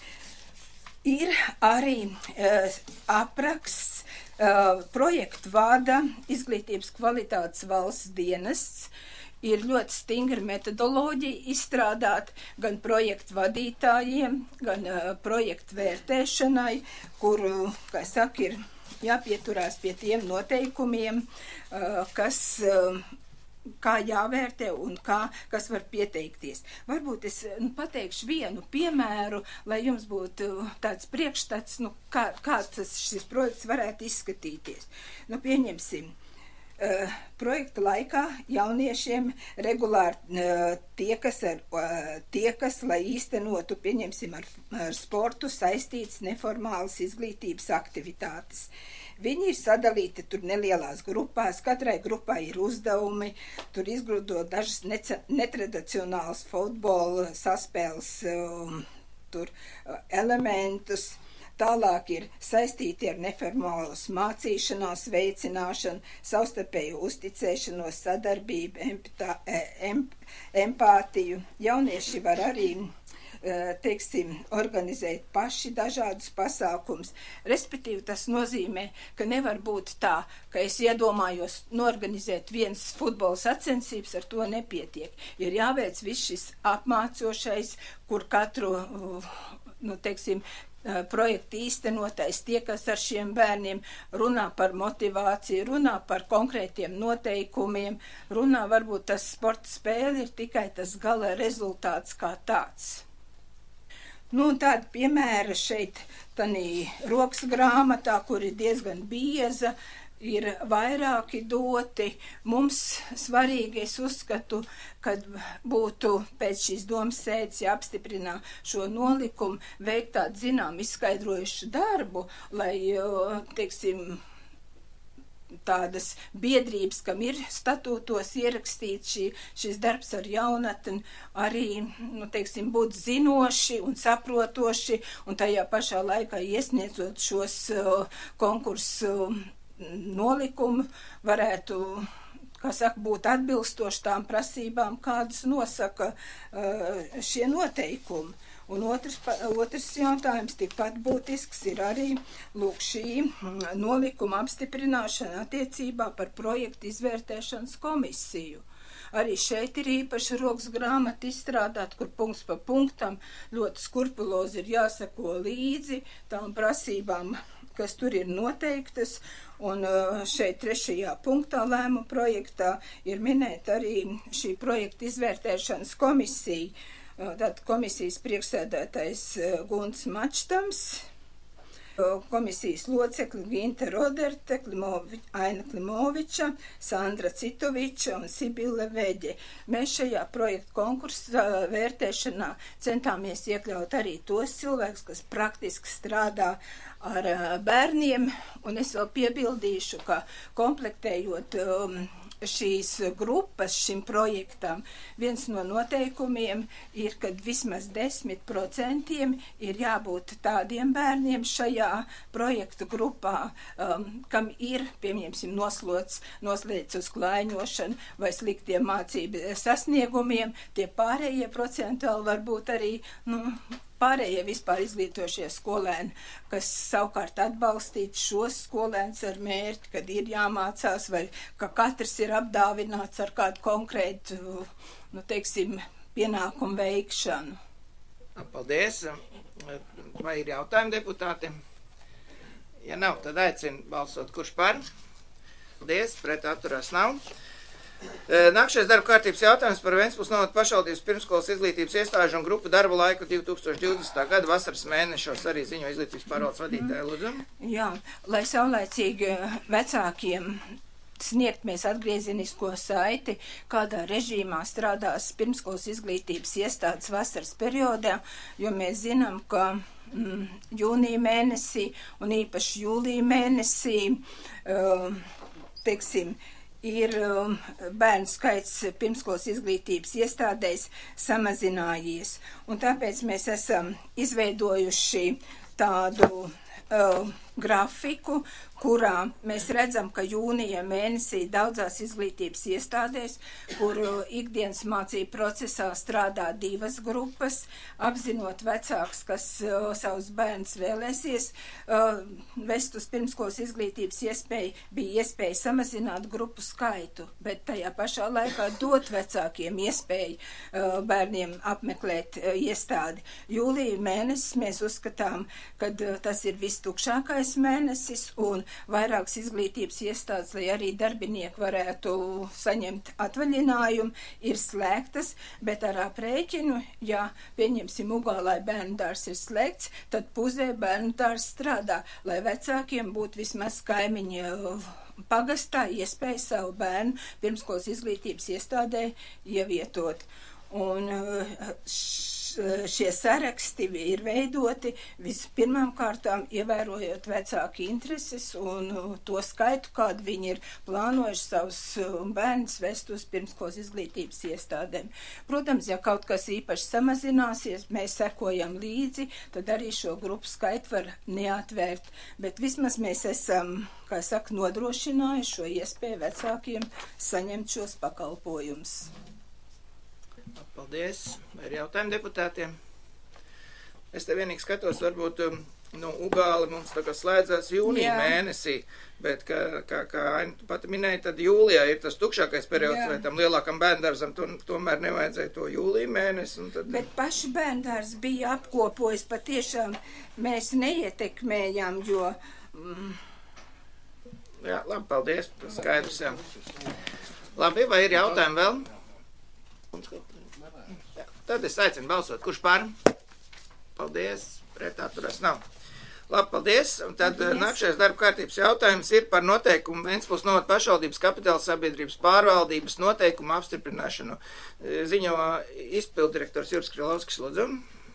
Ir arī uh, apraksts, uh, projektu vada Izglītības kvalitātes valsts dienests. Ir ļoti stingra metodoloģija izstrādāt gan projektu vadītājiem, gan uh, projektu vērtēšanai, kur, uh, kā saka, ir jāpieturās pie tiem noteikumiem, uh, kas, uh, kā jāvērtē un kā, kas var pieteikties. Varbūt es nu, pateikšu vienu piemēru, lai jums būtu tāds priekšstats, nu, kā, kā tas, šis projekts varētu izskatīties. Nu, pieņemsim. Uh, projekta laikā jauniešiem regulāri uh, tiekas, ar, uh, tiekas, lai īstenotu, pieņemsim, ar, ar sportu saistītas neformālas izglītības aktivitātes. Viņi ir sadalīti tur nelielās grupās, katrai grupai ir uzdevumi, tur izgrūdot dažas nece, netradicionālas futbola saspēles um, tur, uh, elementus. Tālāk ir saistīti ar neformālas mācīšanās veicināšanu, savstarpēju uzticēšanos, sadarbību, empatā, em, empātiju. Jaunieši var arī, teiksim, organizēt paši dažādus pasākums. Respektīvi, tas nozīmē, ka nevar būt tā, ka es iedomājos norganizēt viens futbola sacensības, ar to nepietiek. Ir jāveic viss šis apmācošais, kur katru, nu, teiksim, projekta īstenotais tiekas ar šiem bērniem, runā par motivāciju, runā par konkrētiem noteikumiem, runā varbūt tas sporta spēle ir tikai tas gala rezultāts kā tāds. Nu, tāda piemēra šeit, tanī rokas grāmatā, kur ir diezgan bieza, ir vairāki doti. Mums svarīgi, es uzskatu, kad būtu pēc šīs domas sēdes jāapstiprinā šo nolikumu, veikt tādu zinām izskaidrojušu darbu, lai, teiksim, tādas biedrības, kam ir statūtos ierakstīts šī, šis darbs ar jaunatni, arī, nu, teiksim, būt zinoši un saprotoši, un tajā pašā laikā iesniedzot šos uh, konkursu nolikumu, varētu, kā saka, būt atbilstoši tām prasībām, kādas nosaka uh, šie noteikumi. Un otrs, otrs jautājums, tikpat būtisks, ir arī lūk šī nolikuma apstiprināšana attiecībā par projektu izvērtēšanas komisiju. Arī šeit ir īpaši rokas grāmata izstrādāt, kur punkts pa punktam ļoti skrupulozi ir jāsako līdzi tām prasībām, kas tur ir noteiktas, un šeit trešajā punktā lēmuma projektā ir minēta arī šī projekta izvērtēšanas komisija. Tātad komisijas priekšsēdētājs Gunts Mačtams, komisijas locekļi Ginta Roderte, Klimovi, Aina Klimoviča, Sandra Citoviča un Sibile Veģe. Mēs šajā projekta konkursa vērtēšanā centāmies iekļaut arī tos cilvēkus, kas praktiski strādā ar bērniem, un es vēl piebildīšu, ka komplektējot um, šīs grupas šim projektam, viens no noteikumiem ir, ka vismaz desmit procentiem ir jābūt tādiem bērniem šajā projektu grupā, um, kam ir, piemēram, noslots, noslēdz uz klaiņošanu vai sliktiem mācību sasniegumiem. Tie pārējie procentuāli varbūt arī, nu, pārējie vispār izglītošie skolēni, kas savukārt atbalstīt šos skolēnus ar mērķi, kad ir jāmācās vai ka katrs ir apdāvināts ar kādu konkrētu, nu, teiksim, pienākumu veikšanu. Paldies. Vai ir jautājumi deputāti? Ja nav, tad aicinu balsot, kurš par. Paldies, pret atturās nav. Nākšais darba kārtības jautājums par Ventspils novada pašvaldības pirmskolas izglītības iestāžu un grupu darba laiku divi tūkstoši divdesmitā gada vasaras mēnešos, arī ziņo izglītības pārvaldes vadītāja, lūdzu. Jā, lai saulēcīgi vecākiem sniegt mēs atgriezenisko saiti, kādā režīmā strādās pirmskolas izglītības iestādes vasaras periodā, jo mēs zinām, ka mm, jūnija mēnesī un īpaši jūlija mēnesī, um, teiksim, ir um, bērnu skaits pirmskolas izglītības iestādēs samazinājies. Un tāpēc mēs esam izveidojuši tādu uh, grafiku, kurā mēs redzam, ka jūnija mēnesī daudzās izglītības iestādēs, kur ikdienas mācību procesā strādā divas grupas, apzinot vecāks, kas uh, savus bērnus vēlēsies uh, vest uz pirmskolas izglītības iespēju, bija iespēja samazināt grupu skaitu, bet tajā pašā laikā dot vecākiem iespēju uh, bērniem apmeklēt uh, iestādi. Jūlija mēnesis mēs uzskatām, kad uh, tas ir vistukšākais mēnesis, un vairākas izglītības iestādes, lai arī darbinieki varētu saņemt atvaļinājumu, ir slēgtas, bet ar aprēķinu, ja pieņemsim Ugālai bērnu dārs ir slēgts, tad Puzē bērnu dārs strādā, lai vecākiem būtu vismaz kaimiņi pagastā iespēja savu bērnu pirmskolas izglītības iestādē ievietot. Un š šie saraksti ir veidoti vispirmām kārtām ievērojot vecāku intereses un to skaitu, kādu viņi ir plānojuši savus bērnus vest uz pirmskolas izglītības iestādēm. Protams, ja kaut kas īpaši samazināsies, mēs sekojam līdzi, tad arī šo grupu skaitu var neatvērt, bet vismaz mēs esam, kā saka, nodrošinājuši šo iespēju vecākiem saņemt šos pakalpojumus. Paldies. Vai ir jautājumi deputātiem? Es te vienīgi skatos, varbūt, nu, Ugāli mums tā kā slēdzās jūnija Jā. mēnesī, bet, kā, kā, kā Aina pati minēja, tad jūlijā ir tas tukšākais periods, Jā. vai tam lielākam bērndārzam to, tomēr nevajadzēja to jūlija mēnesi. Un tad... Bet paši bērndārs bija apkopojis, patiešām mēs neietekmējām, jo... Mm... Jā, labi, paldies, tas skaidrs, jā. Labi, vai ir jautājumi vēl? Tad es aicinu balsot, kurš par? Paldies, pret atturās nav. Labi, paldies. Un tad paldies. Nākšais darba kārtības jautājums ir par noteikumu Ventspils novada pašvaldības kapitāla sabiedrības pārvaldības noteikumu apstiprināšanu. Ziņo izpildirektors Juris Krilovskis, lūdzu.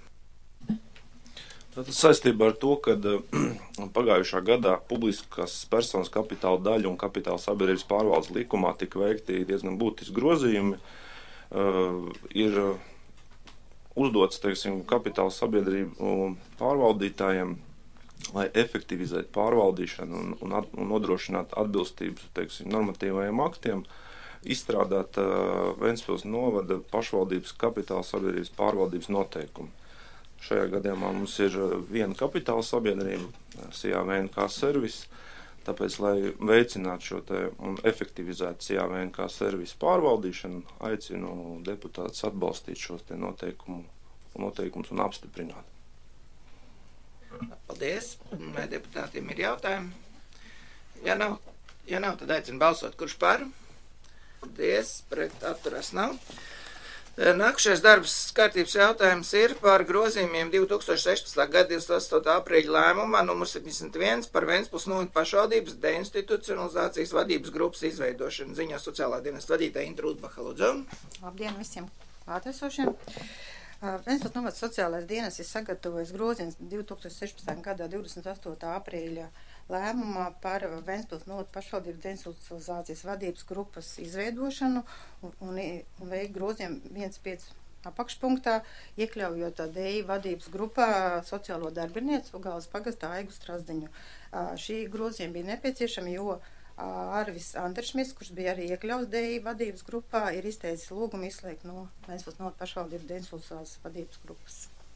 Tātad saistībā ar to, ka pagājušā gadā publiskas personas kapitāla daļa un kapitāla sabiedrības pārvaldes likumā tika veikti diezgan būtiski grozījumi, uh, ir uzdots, teiksim, kapitāla sabiedrību pārvaldītājiem, lai efektivizētu pārvaldīšanu un, un, at, un nodrošinātu atbilstību, teiksim, normatīvajiem aktiem, izstrādāt uh, Ventspils novada pašvaldības kapitāla sabiedrības pārvaldības noteikumu. Šajā gadījumā mums ir viena kapitāla sabiedrība, C A V N K servis, tāpēc, lai veicinātu šo te un efektivizētu C A V N K servisu pārvaldīšanu, aicinu deputātus atbalstīt šos te noteikumu, noteikumus un apstiprināt. Paldies. Vai deputātiem ir jautājumi? Ja nav, ja nav, tad aicinu balsot, kurš par? Paldies, pret atturās nav. Nākušais darbs kārtības jautājums ir par grozījumiem divi tūkstoši sešpadsmitā gada divdesmit astotā aprīļa lēmumā numur septiņdesmit viens par Ventspils novada pašvaldības deinstitucionalizācijas vadības grupas izveidošanu. Ziņo sociālā dienesta vadītāja Inta Rūtbaha, lūdzu. Labdien visiem klātesošiem. Ventspils novada sociālais dienas ir sagatavojis grozījums divi tūkstoši sešpadsmitā gada divdesmit astotā aprīļa lēmumā par Ventspils novada pašvaldības deinstitucionalizācijas vadības grupas izveidošanu un, un, un veikt grozījumu viens pieci apakšpunktā, iekļaujot D I vadības grupā sociālo darbinieci Ugāles pagastā Aigu Strazdiņu. Šī grozījuma bija nepieciešama, jo Arvis Anderšmis, kurš bija arī iekļauts D I vadības grupā, ir izteicis lūgumu izslēgt no Ventspils novada pašvaldības deinstitucionalizācijas vadības grupas.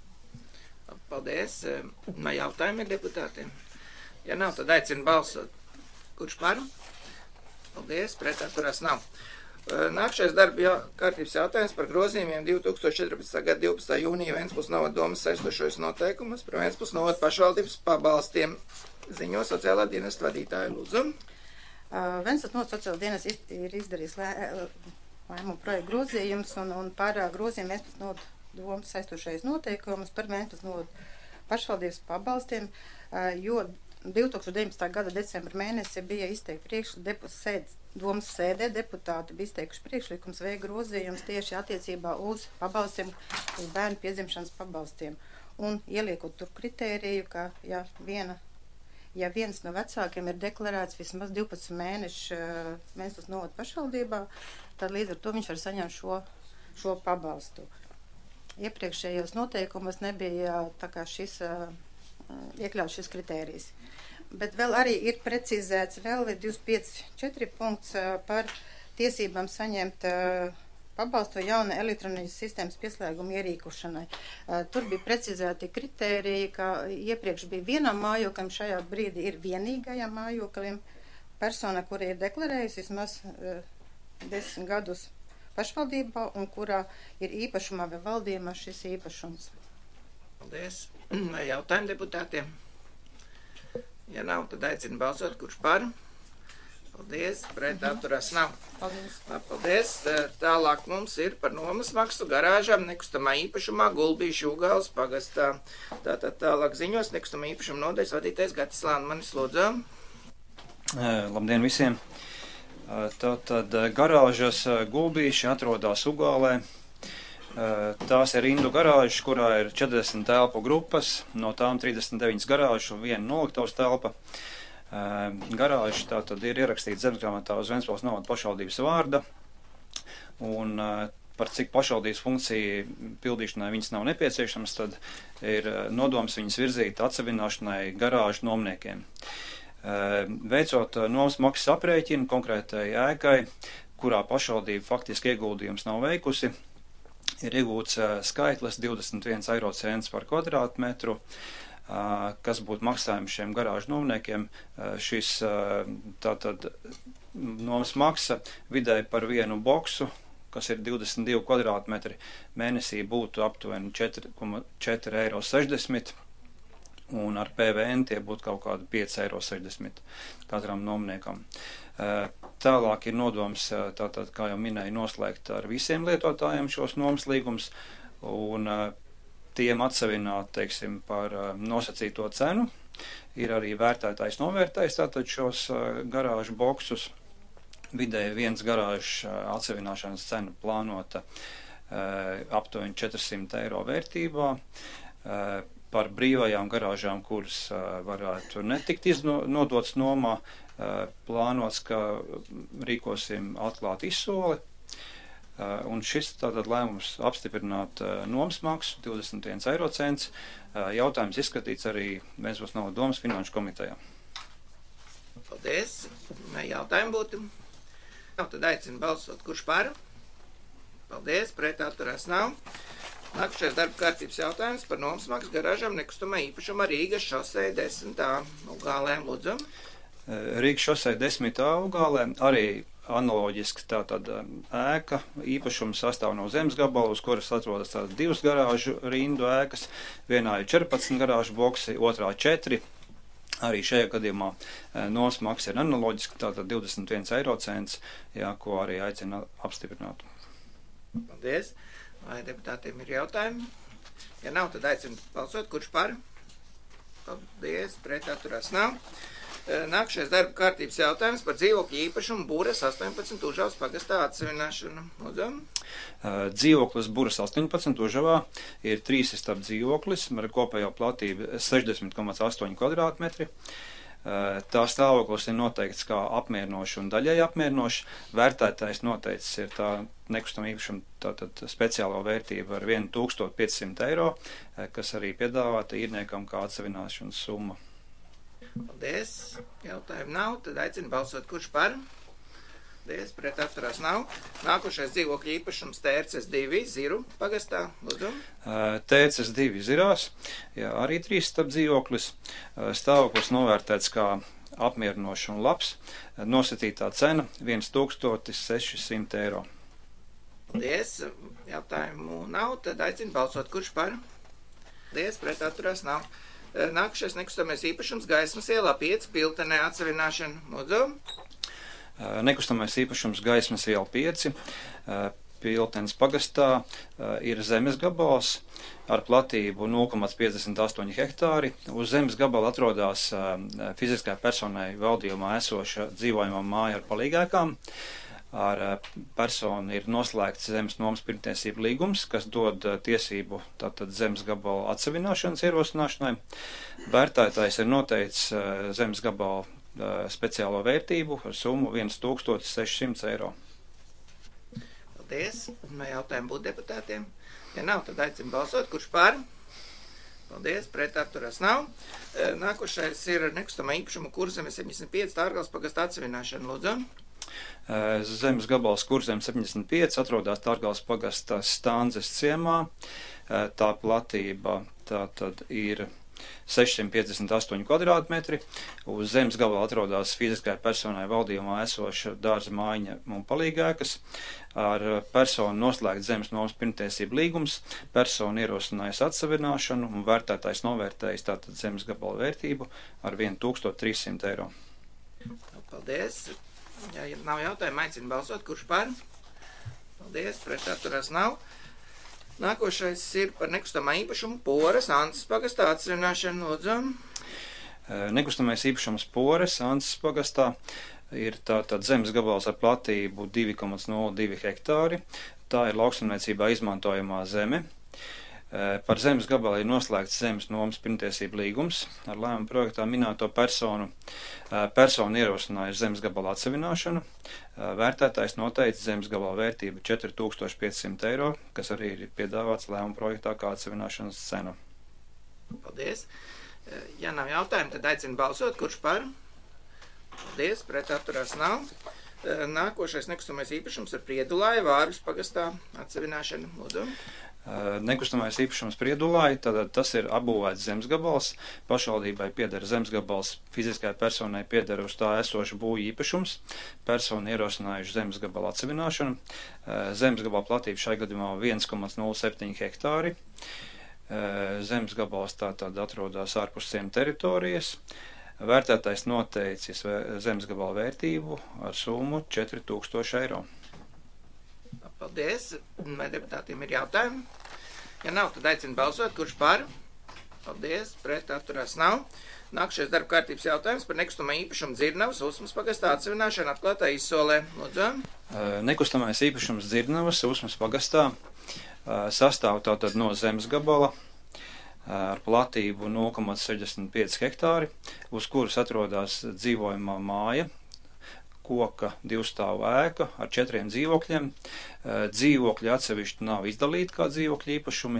Paldies. No jautājumiem deputātiem? Ja nav, tad aicinu balsot. Kurš par? Paldies. Pret atturās nav. Nākšais darba jā, kārtības jautājums par grozījumiem divi tūkstoši četrpadsmitā gada divpadsmitā jūnija Ventspils novada domas saistošos noteikumus par Ventspils novada pašvaldības pabalstiem. Ziņo sociālā dienesta vadītāja, lūdzu. Uh, Ventspils novada sociālā dienesta ir izdarījis lē, lēmumu projektu grozījums un, un par uh, grozījumu Ventspils novada domas saistošais noteikumus par Ventspils novada pašvaldības pabalstiem, uh, jo divi tūkstoši deviņpadsmitā gada decembra mēnesī bija izteikti priekšlikums domas sēdē, deputāti bija izteikuši priekšlikums veikt grozījums tieši attiecībā uz pabalstiem, uz bērnu piedzimšanas pabalstiem. Un ieliekot tur kritēriju, ka ja, viena, ja viens no vecākiem ir deklarēts vismaz divpadsmit mēnešu uh, Ventspils novada pašvaldībā, tad līdz ar to viņš var saņemt šo, šo pabalstu. Iepriekšējos noteikumos nebija tā kā šis, uh, iekļauts šis kritērijs. Bet vēl arī ir precizēts vēl divdesmit pieci četri punkts uh, par tiesībām saņemt uh, pabalstu jauna elektronikas sistēmas pieslēguma ierīkošanai. Uh, tur bija precizēti kritēriji, ka iepriekš bija vienam mājoklim, šajā brīdī ir vienīgajam mājoklim persona, kura ir deklarējusi vismaz uh, desmit gadus pašvaldībā un kurā ir īpašumā vai valdījumā šis īpašums. Paldies. Vai jautājumu deputātiem? Ja nav, tad aicinu balsot, kurš par. Paldies, pret atturās nav. Paldies. Paldies. Tālāk mums ir par nomas maksu garāžām nekustamā īpašumā Gulbīšu Ugāles pagastā. Tātad tālāk ziņos nekustamā īpašuma nodaļas vadītājs Gatis Lānmanis, lūdzu. Labdien visiem. Tātad garāžas Gulbīši atrodas Ugālē. Tās ir rindu garāžas, kurā ir četrdesmit telpu grupas, no tām trīsdesmit deviņas garāžas un viena noliktavas telpa. Garāžas tātad ir ierakstīta zemesgrāmatā uz Ventspils novada pašvaldības vārda, un par cik pašvaldības funkciju pildīšanai viņas nav nepieciešamas, tad ir nodoms viņas virzīt atsevināšanai garāžu nomniekiem. Veicot nomas maksas aprēķinu konkrētai ēkai, kurā pašvaldība faktiski ieguldījums nav veikusi, ir iegūts uh, skaitlis divdesmit viens eiro cents par kvadrātmetru, uh, kas būtu maksājums šiem garāžu nomniekiem. Uh, šis uh, tātad nomas maksa vidēji par vienu boksu, kas ir divdesmit divi kvadrātmetri, mēnesī būtu aptuveni četri komats četri eiro sešdesmit, un ar P V N tie būtu kaut kādi pieci eiro sešdesmit katram nomniekam. Uh, Tālāk ir nodoms, tātad, kā jau minēju, noslēgt ar visiem lietotājiem šos nomas līgumus un uh, tiem atsevināt, teiksim, par uh, nosacīto cenu. Ir arī vērtētājs novērtējis tātad šos uh, garāžu boksus. Vidēji viens garāžu uh, atsevināšanas cena plānota uh, aptuveni četrsimt eiro vērtībā. Uh, par brīvajām garāžām, kuras uh, varētu netikt iznodots nomā, uh, plānots, ka rīkosim atklāt izsoli. Uh, un šis tātad lēmums apstiprināt uh, nomas maksu divdesmit viens eiro cents. Uh, jautājums izskatīts arī Ventspils novada domas finanšu komitejā. Paldies. Vai jautājumi būtu? Nav, tad aicinu balsot, kurš par. Paldies, pret atturās nav. Nākušais darba kārtības jautājums par nomas maksu garāžām nekustamā īpašumā Rīgas šosei desmitā Ugālē, lūdzu. Rīgas šosei desmitā Ugālē arī analoģiski tātad ēka īpašums sastāv no zemes gabalu, uz kuras atrodas tādas divas garāžu rindu ēkas. Vienā ir četrpadsmit garāžu boksi, otrā četri. Arī šajā gadījumā nomas maksa ir analoģiski, tātad divdesmit viens eiro cents, jā, ko arī aicina apstiprināt. Paldies. Vai deputātiem ir jautājumi? Ja nav, tad aicinu balsot, kurš par. Paldies, pret atturās nav. Nākšais darba kārtības jautājums par dzīvokļu īpašumu Buras astoņpadsmit Užavas pagastā atsevināšanu. Lūdzu. Dzīvoklis Buras astoņpadsmit Užavā ir trīs istab dzīvoklis ar kopējo platību sešdesmit komats astoņi kvadrātmetri. Tā stāvoklis ir noteikts kā apmierinošs un daļēji apmierinošs. Vērtētājs noteikts ir tā nekustamā īpašuma tātad speciālo vērtību ar tūkstoš piecsimt eiro, kas arī piedāvāta īrniekam kā atsevināšanas summa. Paldies. Jautājumu nav, tad aicinu balsot, kurš par. Paldies, pret atturās nav. Nākošais dzīvokļu īpašums T R C S divi Ziru pagastā. Lūdzu. T R C S divi Zirās, jā, arī trīs stāv dzīvoklis. Stāvoklis novērtēts kā apmierinošs un labs. Nosatītā cena tūkstoš sešsimt eiro. Paldies. Jautājumu nav, tad aicinu balsot, kurš par. Paldies, pret atturās nav. Nākošais nekustamais īpašums Gaismas ielā pieci Piltenē atsevināšana. Lūdzu. Nekustamais īpašums Gaismas iela pieci, Piltenes pagastā, ir zemes gabals ar platību nulle komats piecdesmit astoņi hektāri. Uz zemes gabala atrodas fiziskai personai valdījumā esoša dzīvojamā māja ar palīgēkām. Ar personu ir noslēgts zemes nomas pirmtiesību līgums, kas dod tiesību tātad zemes gabala atsevināšanas ierosināšanai. Vērtētājs ir noteicis zemes gabala speciālo vērtību ar summu tūkstoš sešsimt eiro. Paldies. Vai jautājumi būtu deputātiem? Ja nav, tad aicinu balsot, kurš par. Paldies, pret atturās nav. Nākošais ir nekustamā īpašuma Kurzemes septiņdesmit pieci Tārgales pagasta atsevināšana. Lūdzu. Zemes gabals Kurzemes septiņdesmit pieci atrodas Tārgales pagasta Stanzes ciemā. Tā platība tā tad ir sešsimt piecdesmit astoņi kvadrātmetri. Uz zemes gabala atrodas fiziskai personai valdījumā esoša dārza mājiņa un palīgēkas. Ar personu noslēgt zemes nomas pirmtiesību līgums, personu ierosinājas atsevināšanu un vērtētājs novērtējis tātad zemes gabala vērtību ar tūkstoš trīssimt eiro. Paldies. Ja nav jautājumu, aicinu balsot, kurš par. Paldies, pret atturās nav. Nākošais ir par nekustamā īpašumu Pores Ances pagastā atsevināšanu. Lūdzu. Nekustamais īpašums Pores Ances pagastā ir tātad zemes gabals ar platību divi komats nulle divi hektāri. Tā ir lauksaimniecībā izmantojamā zeme. Par zemes gabalu ir noslēgts zemes nomas pirmtiesību līgums ar lēmumu projektā minēto personu. Personu ierosināja zemes gabala atsevināšanu. Vērtētājs noteica zemes gabala vērtību četri tūkstoši piecsimt eiro, kas arī ir piedāvāts lēmumu projektā kā atsevināšanas cena. Paldies. Ja nav jautājumu, tad aicinu balsot, kurš par. Paldies, pret atturās nav. Nākošais nekustamais īpašums ir Priedulāja Vārvis pagastā atsevināšana. Lūdzu. Nekustamais īpašums Priedulāja, tad tas ir apbūvēts zemes gabals. Pašvaldībai pieder zemes gabals, fiziskai personai pieder uz tā esoša būvju īpašums. Persona ierosinājuši zemes gabala atsevināšanu. Zemes gabala platība šai gadījumā viens komats nulle septiņi hektāri. Zemes gabals tātad atrodas ārpus ciem teritorijas. Vērtētājs noteicis zemes gabala vērtību ar summu četri tūkstoši eiro. Paldies. Vai deputātiem ir jautājumi? Ja nav, tad aicinu balsot, kurš par. Paldies, pret atturās nav. Nākšais darba kārtības jautājums par nekustamā īpašumu Dzirnavas Usmas pagastā atsevināšanu atklātā izsolē. Lūdzu. Nekustamais īpašums Dzirnavas Usmas pagastā sastāv tātad no zemes gabala ar platību nulle komats sešdesmit pieci hektāri, uz kuras atrodas dzīvojamā māja, koka divstāvu ēka ar četriem dzīvokļiem. Dzīvokļi atsevišķi nav izdalīti kā dzīvokļu īpašumi.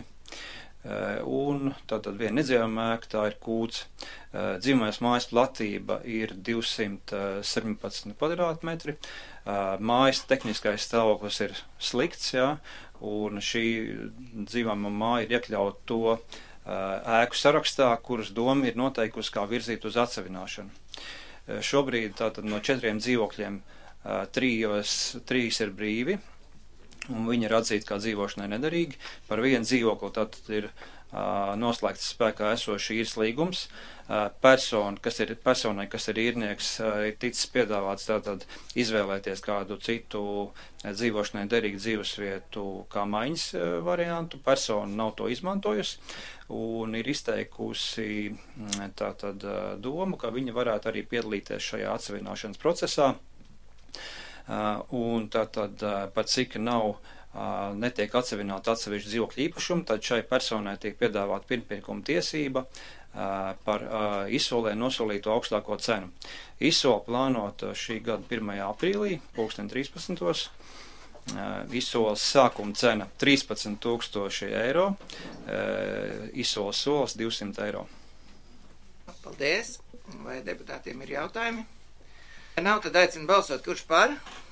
Un tātad viena nedzīvojama ēka, tā ir kūts. Dzīvojamās mājas platība ir divsimt septiņpadsmit kvadrātmetri. Mājas tehniskais stāvoklis ir slikts, jā, un šī dzīvojamā māja ir iekļaut to ēku sarakstā, kuras doma ir noteikusi kā virzīt uz atsevināšanu. Šobrīd tātad no četriem dzīvokļiem trijos, trīs ir brīvi, un viņi ir atzīti kā dzīvošanai nederīgi. Par vienu dzīvokli tātad ir noslēgts spēkā esošs īres līgums. Persona, kas ir, personai, kas ir īrnieks, ir ticis piedāvāts tātad izvēlēties kādu citu dzīvošanai derīgu dzīvesvietu kā maiņas variantu. Persona nav to izmantojusi un ir izteikusi tātad domu, ka viņa varētu arī piedalīties šajā atsevināšanas procesā. Un tātad pat cik nav netiek atsevināta atsevišķa dzīvokļa īpašuma, tad šai personai tiek piedāvāta pirmpirkuma tiesība par izsolē nosolīto augstāko cenu. Izsola plānota šī gada pirmajā aprīlī, pulksten trīspadsmitos. Izsoles sākuma cena trīspadsmit tūkstoši eiro, izsoles solis divsimt eiro. Paldies. Vai deputātiem ir jautājumi? Ja nav, tad aicinu balsot, kurš par?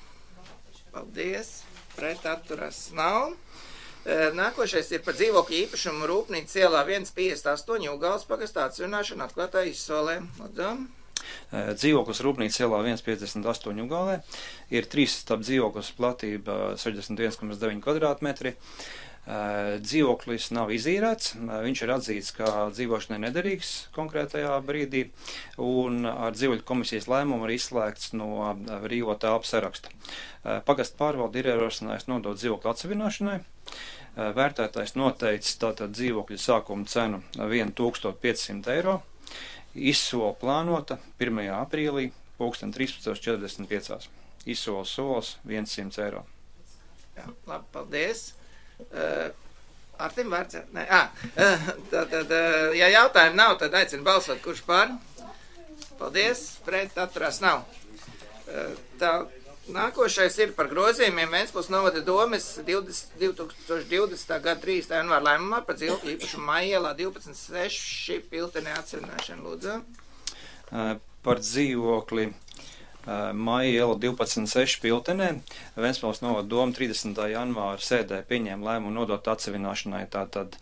Paldies. Pret atturas nav. Nākošais ir par dzīvokļu īpašumu Rūpnīcas ielā viens piecdesmit astoņi Ugāles pagastā atsvināšana atklātā izsolē. Lūdzu. Dzīvoklis Rūpnīcas ielā viens piecdesmit astoņi Ugālē ir trīs stāv dzīvoklis platība sešdesmit viens komats deviņi kvadrātmetri. Dzīvoklis nav izīrēts, viņš ir atzīts kā dzīvošanai nederīgs konkrētajā brīdī, un ar dzīvokļu komisijas lēmumu ir izslēgts no rīvo telpu saraksta. Pagasta pārvalde ir ierosinājusi nodot dzīvokļu atsevināšanai. Vērtētājs noteicis tātad dzīvokļu sākuma cenu tūkstoš piecsimt eiro. Izsola plānota pirmajā aprīlī, pulksten trīspadsmit četrdesmit pieci. Izsoles solis simt eiro. Jā, labi, paldies. Uh, Artim vārds? Nē, ah, uh, tad, tad, uh, ja jautājumu nav, tad aicinu balsot, kurš par. Paldies, pret atturās nav. Uh, tā, nākošais ir par grozījumiem Ventspils novada domes divdesmit, divtūkstoš divdesmitā gada trīsdesmitā janvāra lēmumā par dzīvokļu īpašumu Maija ielā divpadsmit seši Piltenē atsevināšanu, lūdzu. Uh, par dzīvokli Maija iela divpadsmit seši Piltenē. Ventspils novada doma trīsdesmitā janvāra sēdē pieņēma lēmumu nodot atsevināšanai tātad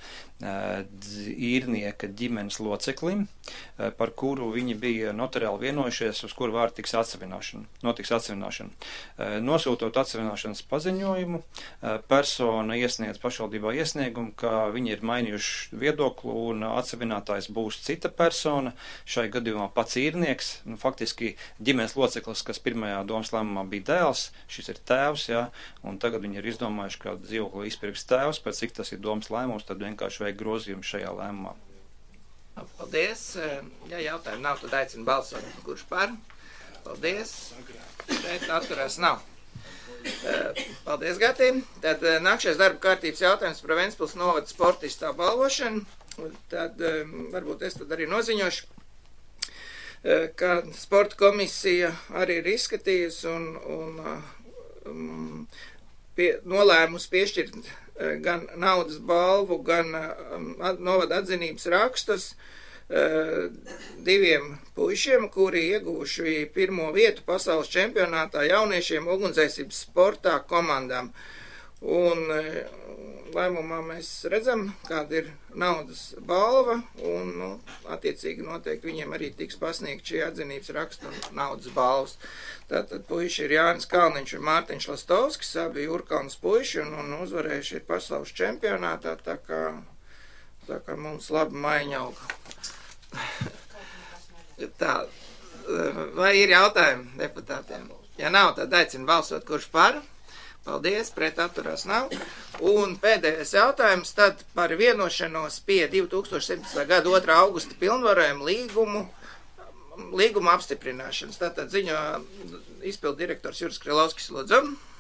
īrnieka ģimenes loceklim, par kuru viņi bija notariāli vienojušies, uz kuru vārdu tiks atsevināšana, notiks atsevināšana. Nosūtot atsevināšanas paziņojumu, persona iesniedz pašvaldībā iesniegumu, ka viņi ir mainījuši viedokli un atsevinātājs būs cita persona, šai gadījumā pats īrnieks, nu, faktiski ģimenes loceklis, kas pirmajā domas lēmumā bija dēls, šis ir tēvs, jā, un tagad viņi ir izdomājuši, ka dzīvokli izpirks tēvs, pēc cik tas ir domas lēmums, tad vienkārši grozījumi šajā lēmumā. Paldies. Ja jautājumu nav, tad aicinu balsot. Kurš par? Paldies. Pret atturās nav. Paldies, Gati. Tad nākšais darba kārtības jautājums par Ventspils novada sportistu apbalvošanu. Tad varbūt es tad arī noziņošu, ka sporta komisija arī ir izskatījusi un, un um, pie, nolēmusi piešķirt gan naudas balvu, gan um, novada atzinības rakstus uh, diviem puišiem, kuri ieguvuši pirmo vietu pasaules čempionātā jauniešiem ugunsdzēsības sportā komandām. Un uh, lēmumā mēs redzam, kāda ir naudas balva, un nu, attiecīgi noteikti viņiem arī tiks pasniegt šī atzinības raksta un naudas balvas. Tātad puiši ir Jānis Kalniņš un Mārtiņš Lastovskis, abi Jūrkalnas puiši, un, un uzvarējuši ir pasaules čempionātā, tā kā, tā kā mums laba maiņa auga. Tā, vai ir jautājumi deputātiem? Ja nav, tad aicinu balsot, kurš par. Paldies, pret atturās nav. Un pēdējais jautājums tad par vienošanos pie divi tūkstoši septītā gada otrā augusta pilnvarojumu līgumu, līguma apstiprināšanas. Tātad ziņo izpildu direktors Juris Krilovskis, lūdzu.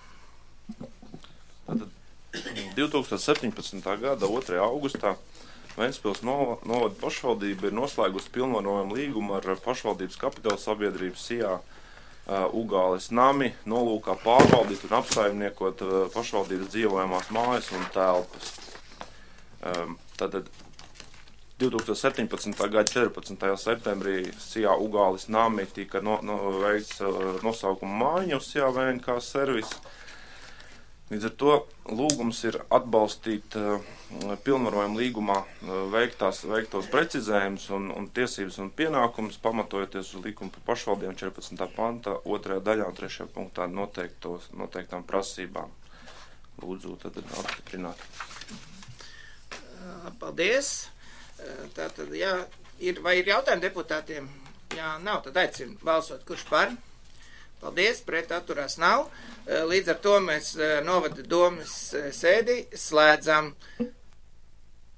Tātad divi tūkstoši septiņpadsmitā gada otrajā augustā Ventspils novada pašvaldība ir noslēgusi pilnvarojumu līgumu ar pašvaldības kapitāla sabiedrības Sijā Uh, Ugāles nami nolūkā pārvaldīt un apsaimniekot uh, pašvaldības dzīvojamās mājas un telpas. Um, tātad divi tūkstoši septiņpadsmitā gada četrpadsmitajā septembrī Sijā Ugāles nami tika no, no, veikts uh, nosaukuma mājiņa uz Sijā V N K servis. Līdz ar to lūgums ir atbalstīt uh, pilnvarojumu līgumā uh, veiktās, veiktos precizējumus un, un tiesības un pienākumus, pamatojoties uz likumu par pašvaldībām četrpadsmitā panta otrajā daļā un trešajā punktā noteiktos, noteiktām prasībām. Lūdzu, tad apstiprināt. Paldies. Tātad, jā, ir, vai ir jautājumi deputātiem? Jā, nav, tad aicinu balsot, kurš par. Paldies, pret atturās nav. Līdz ar to mēs novada domas sēdi slēdzam.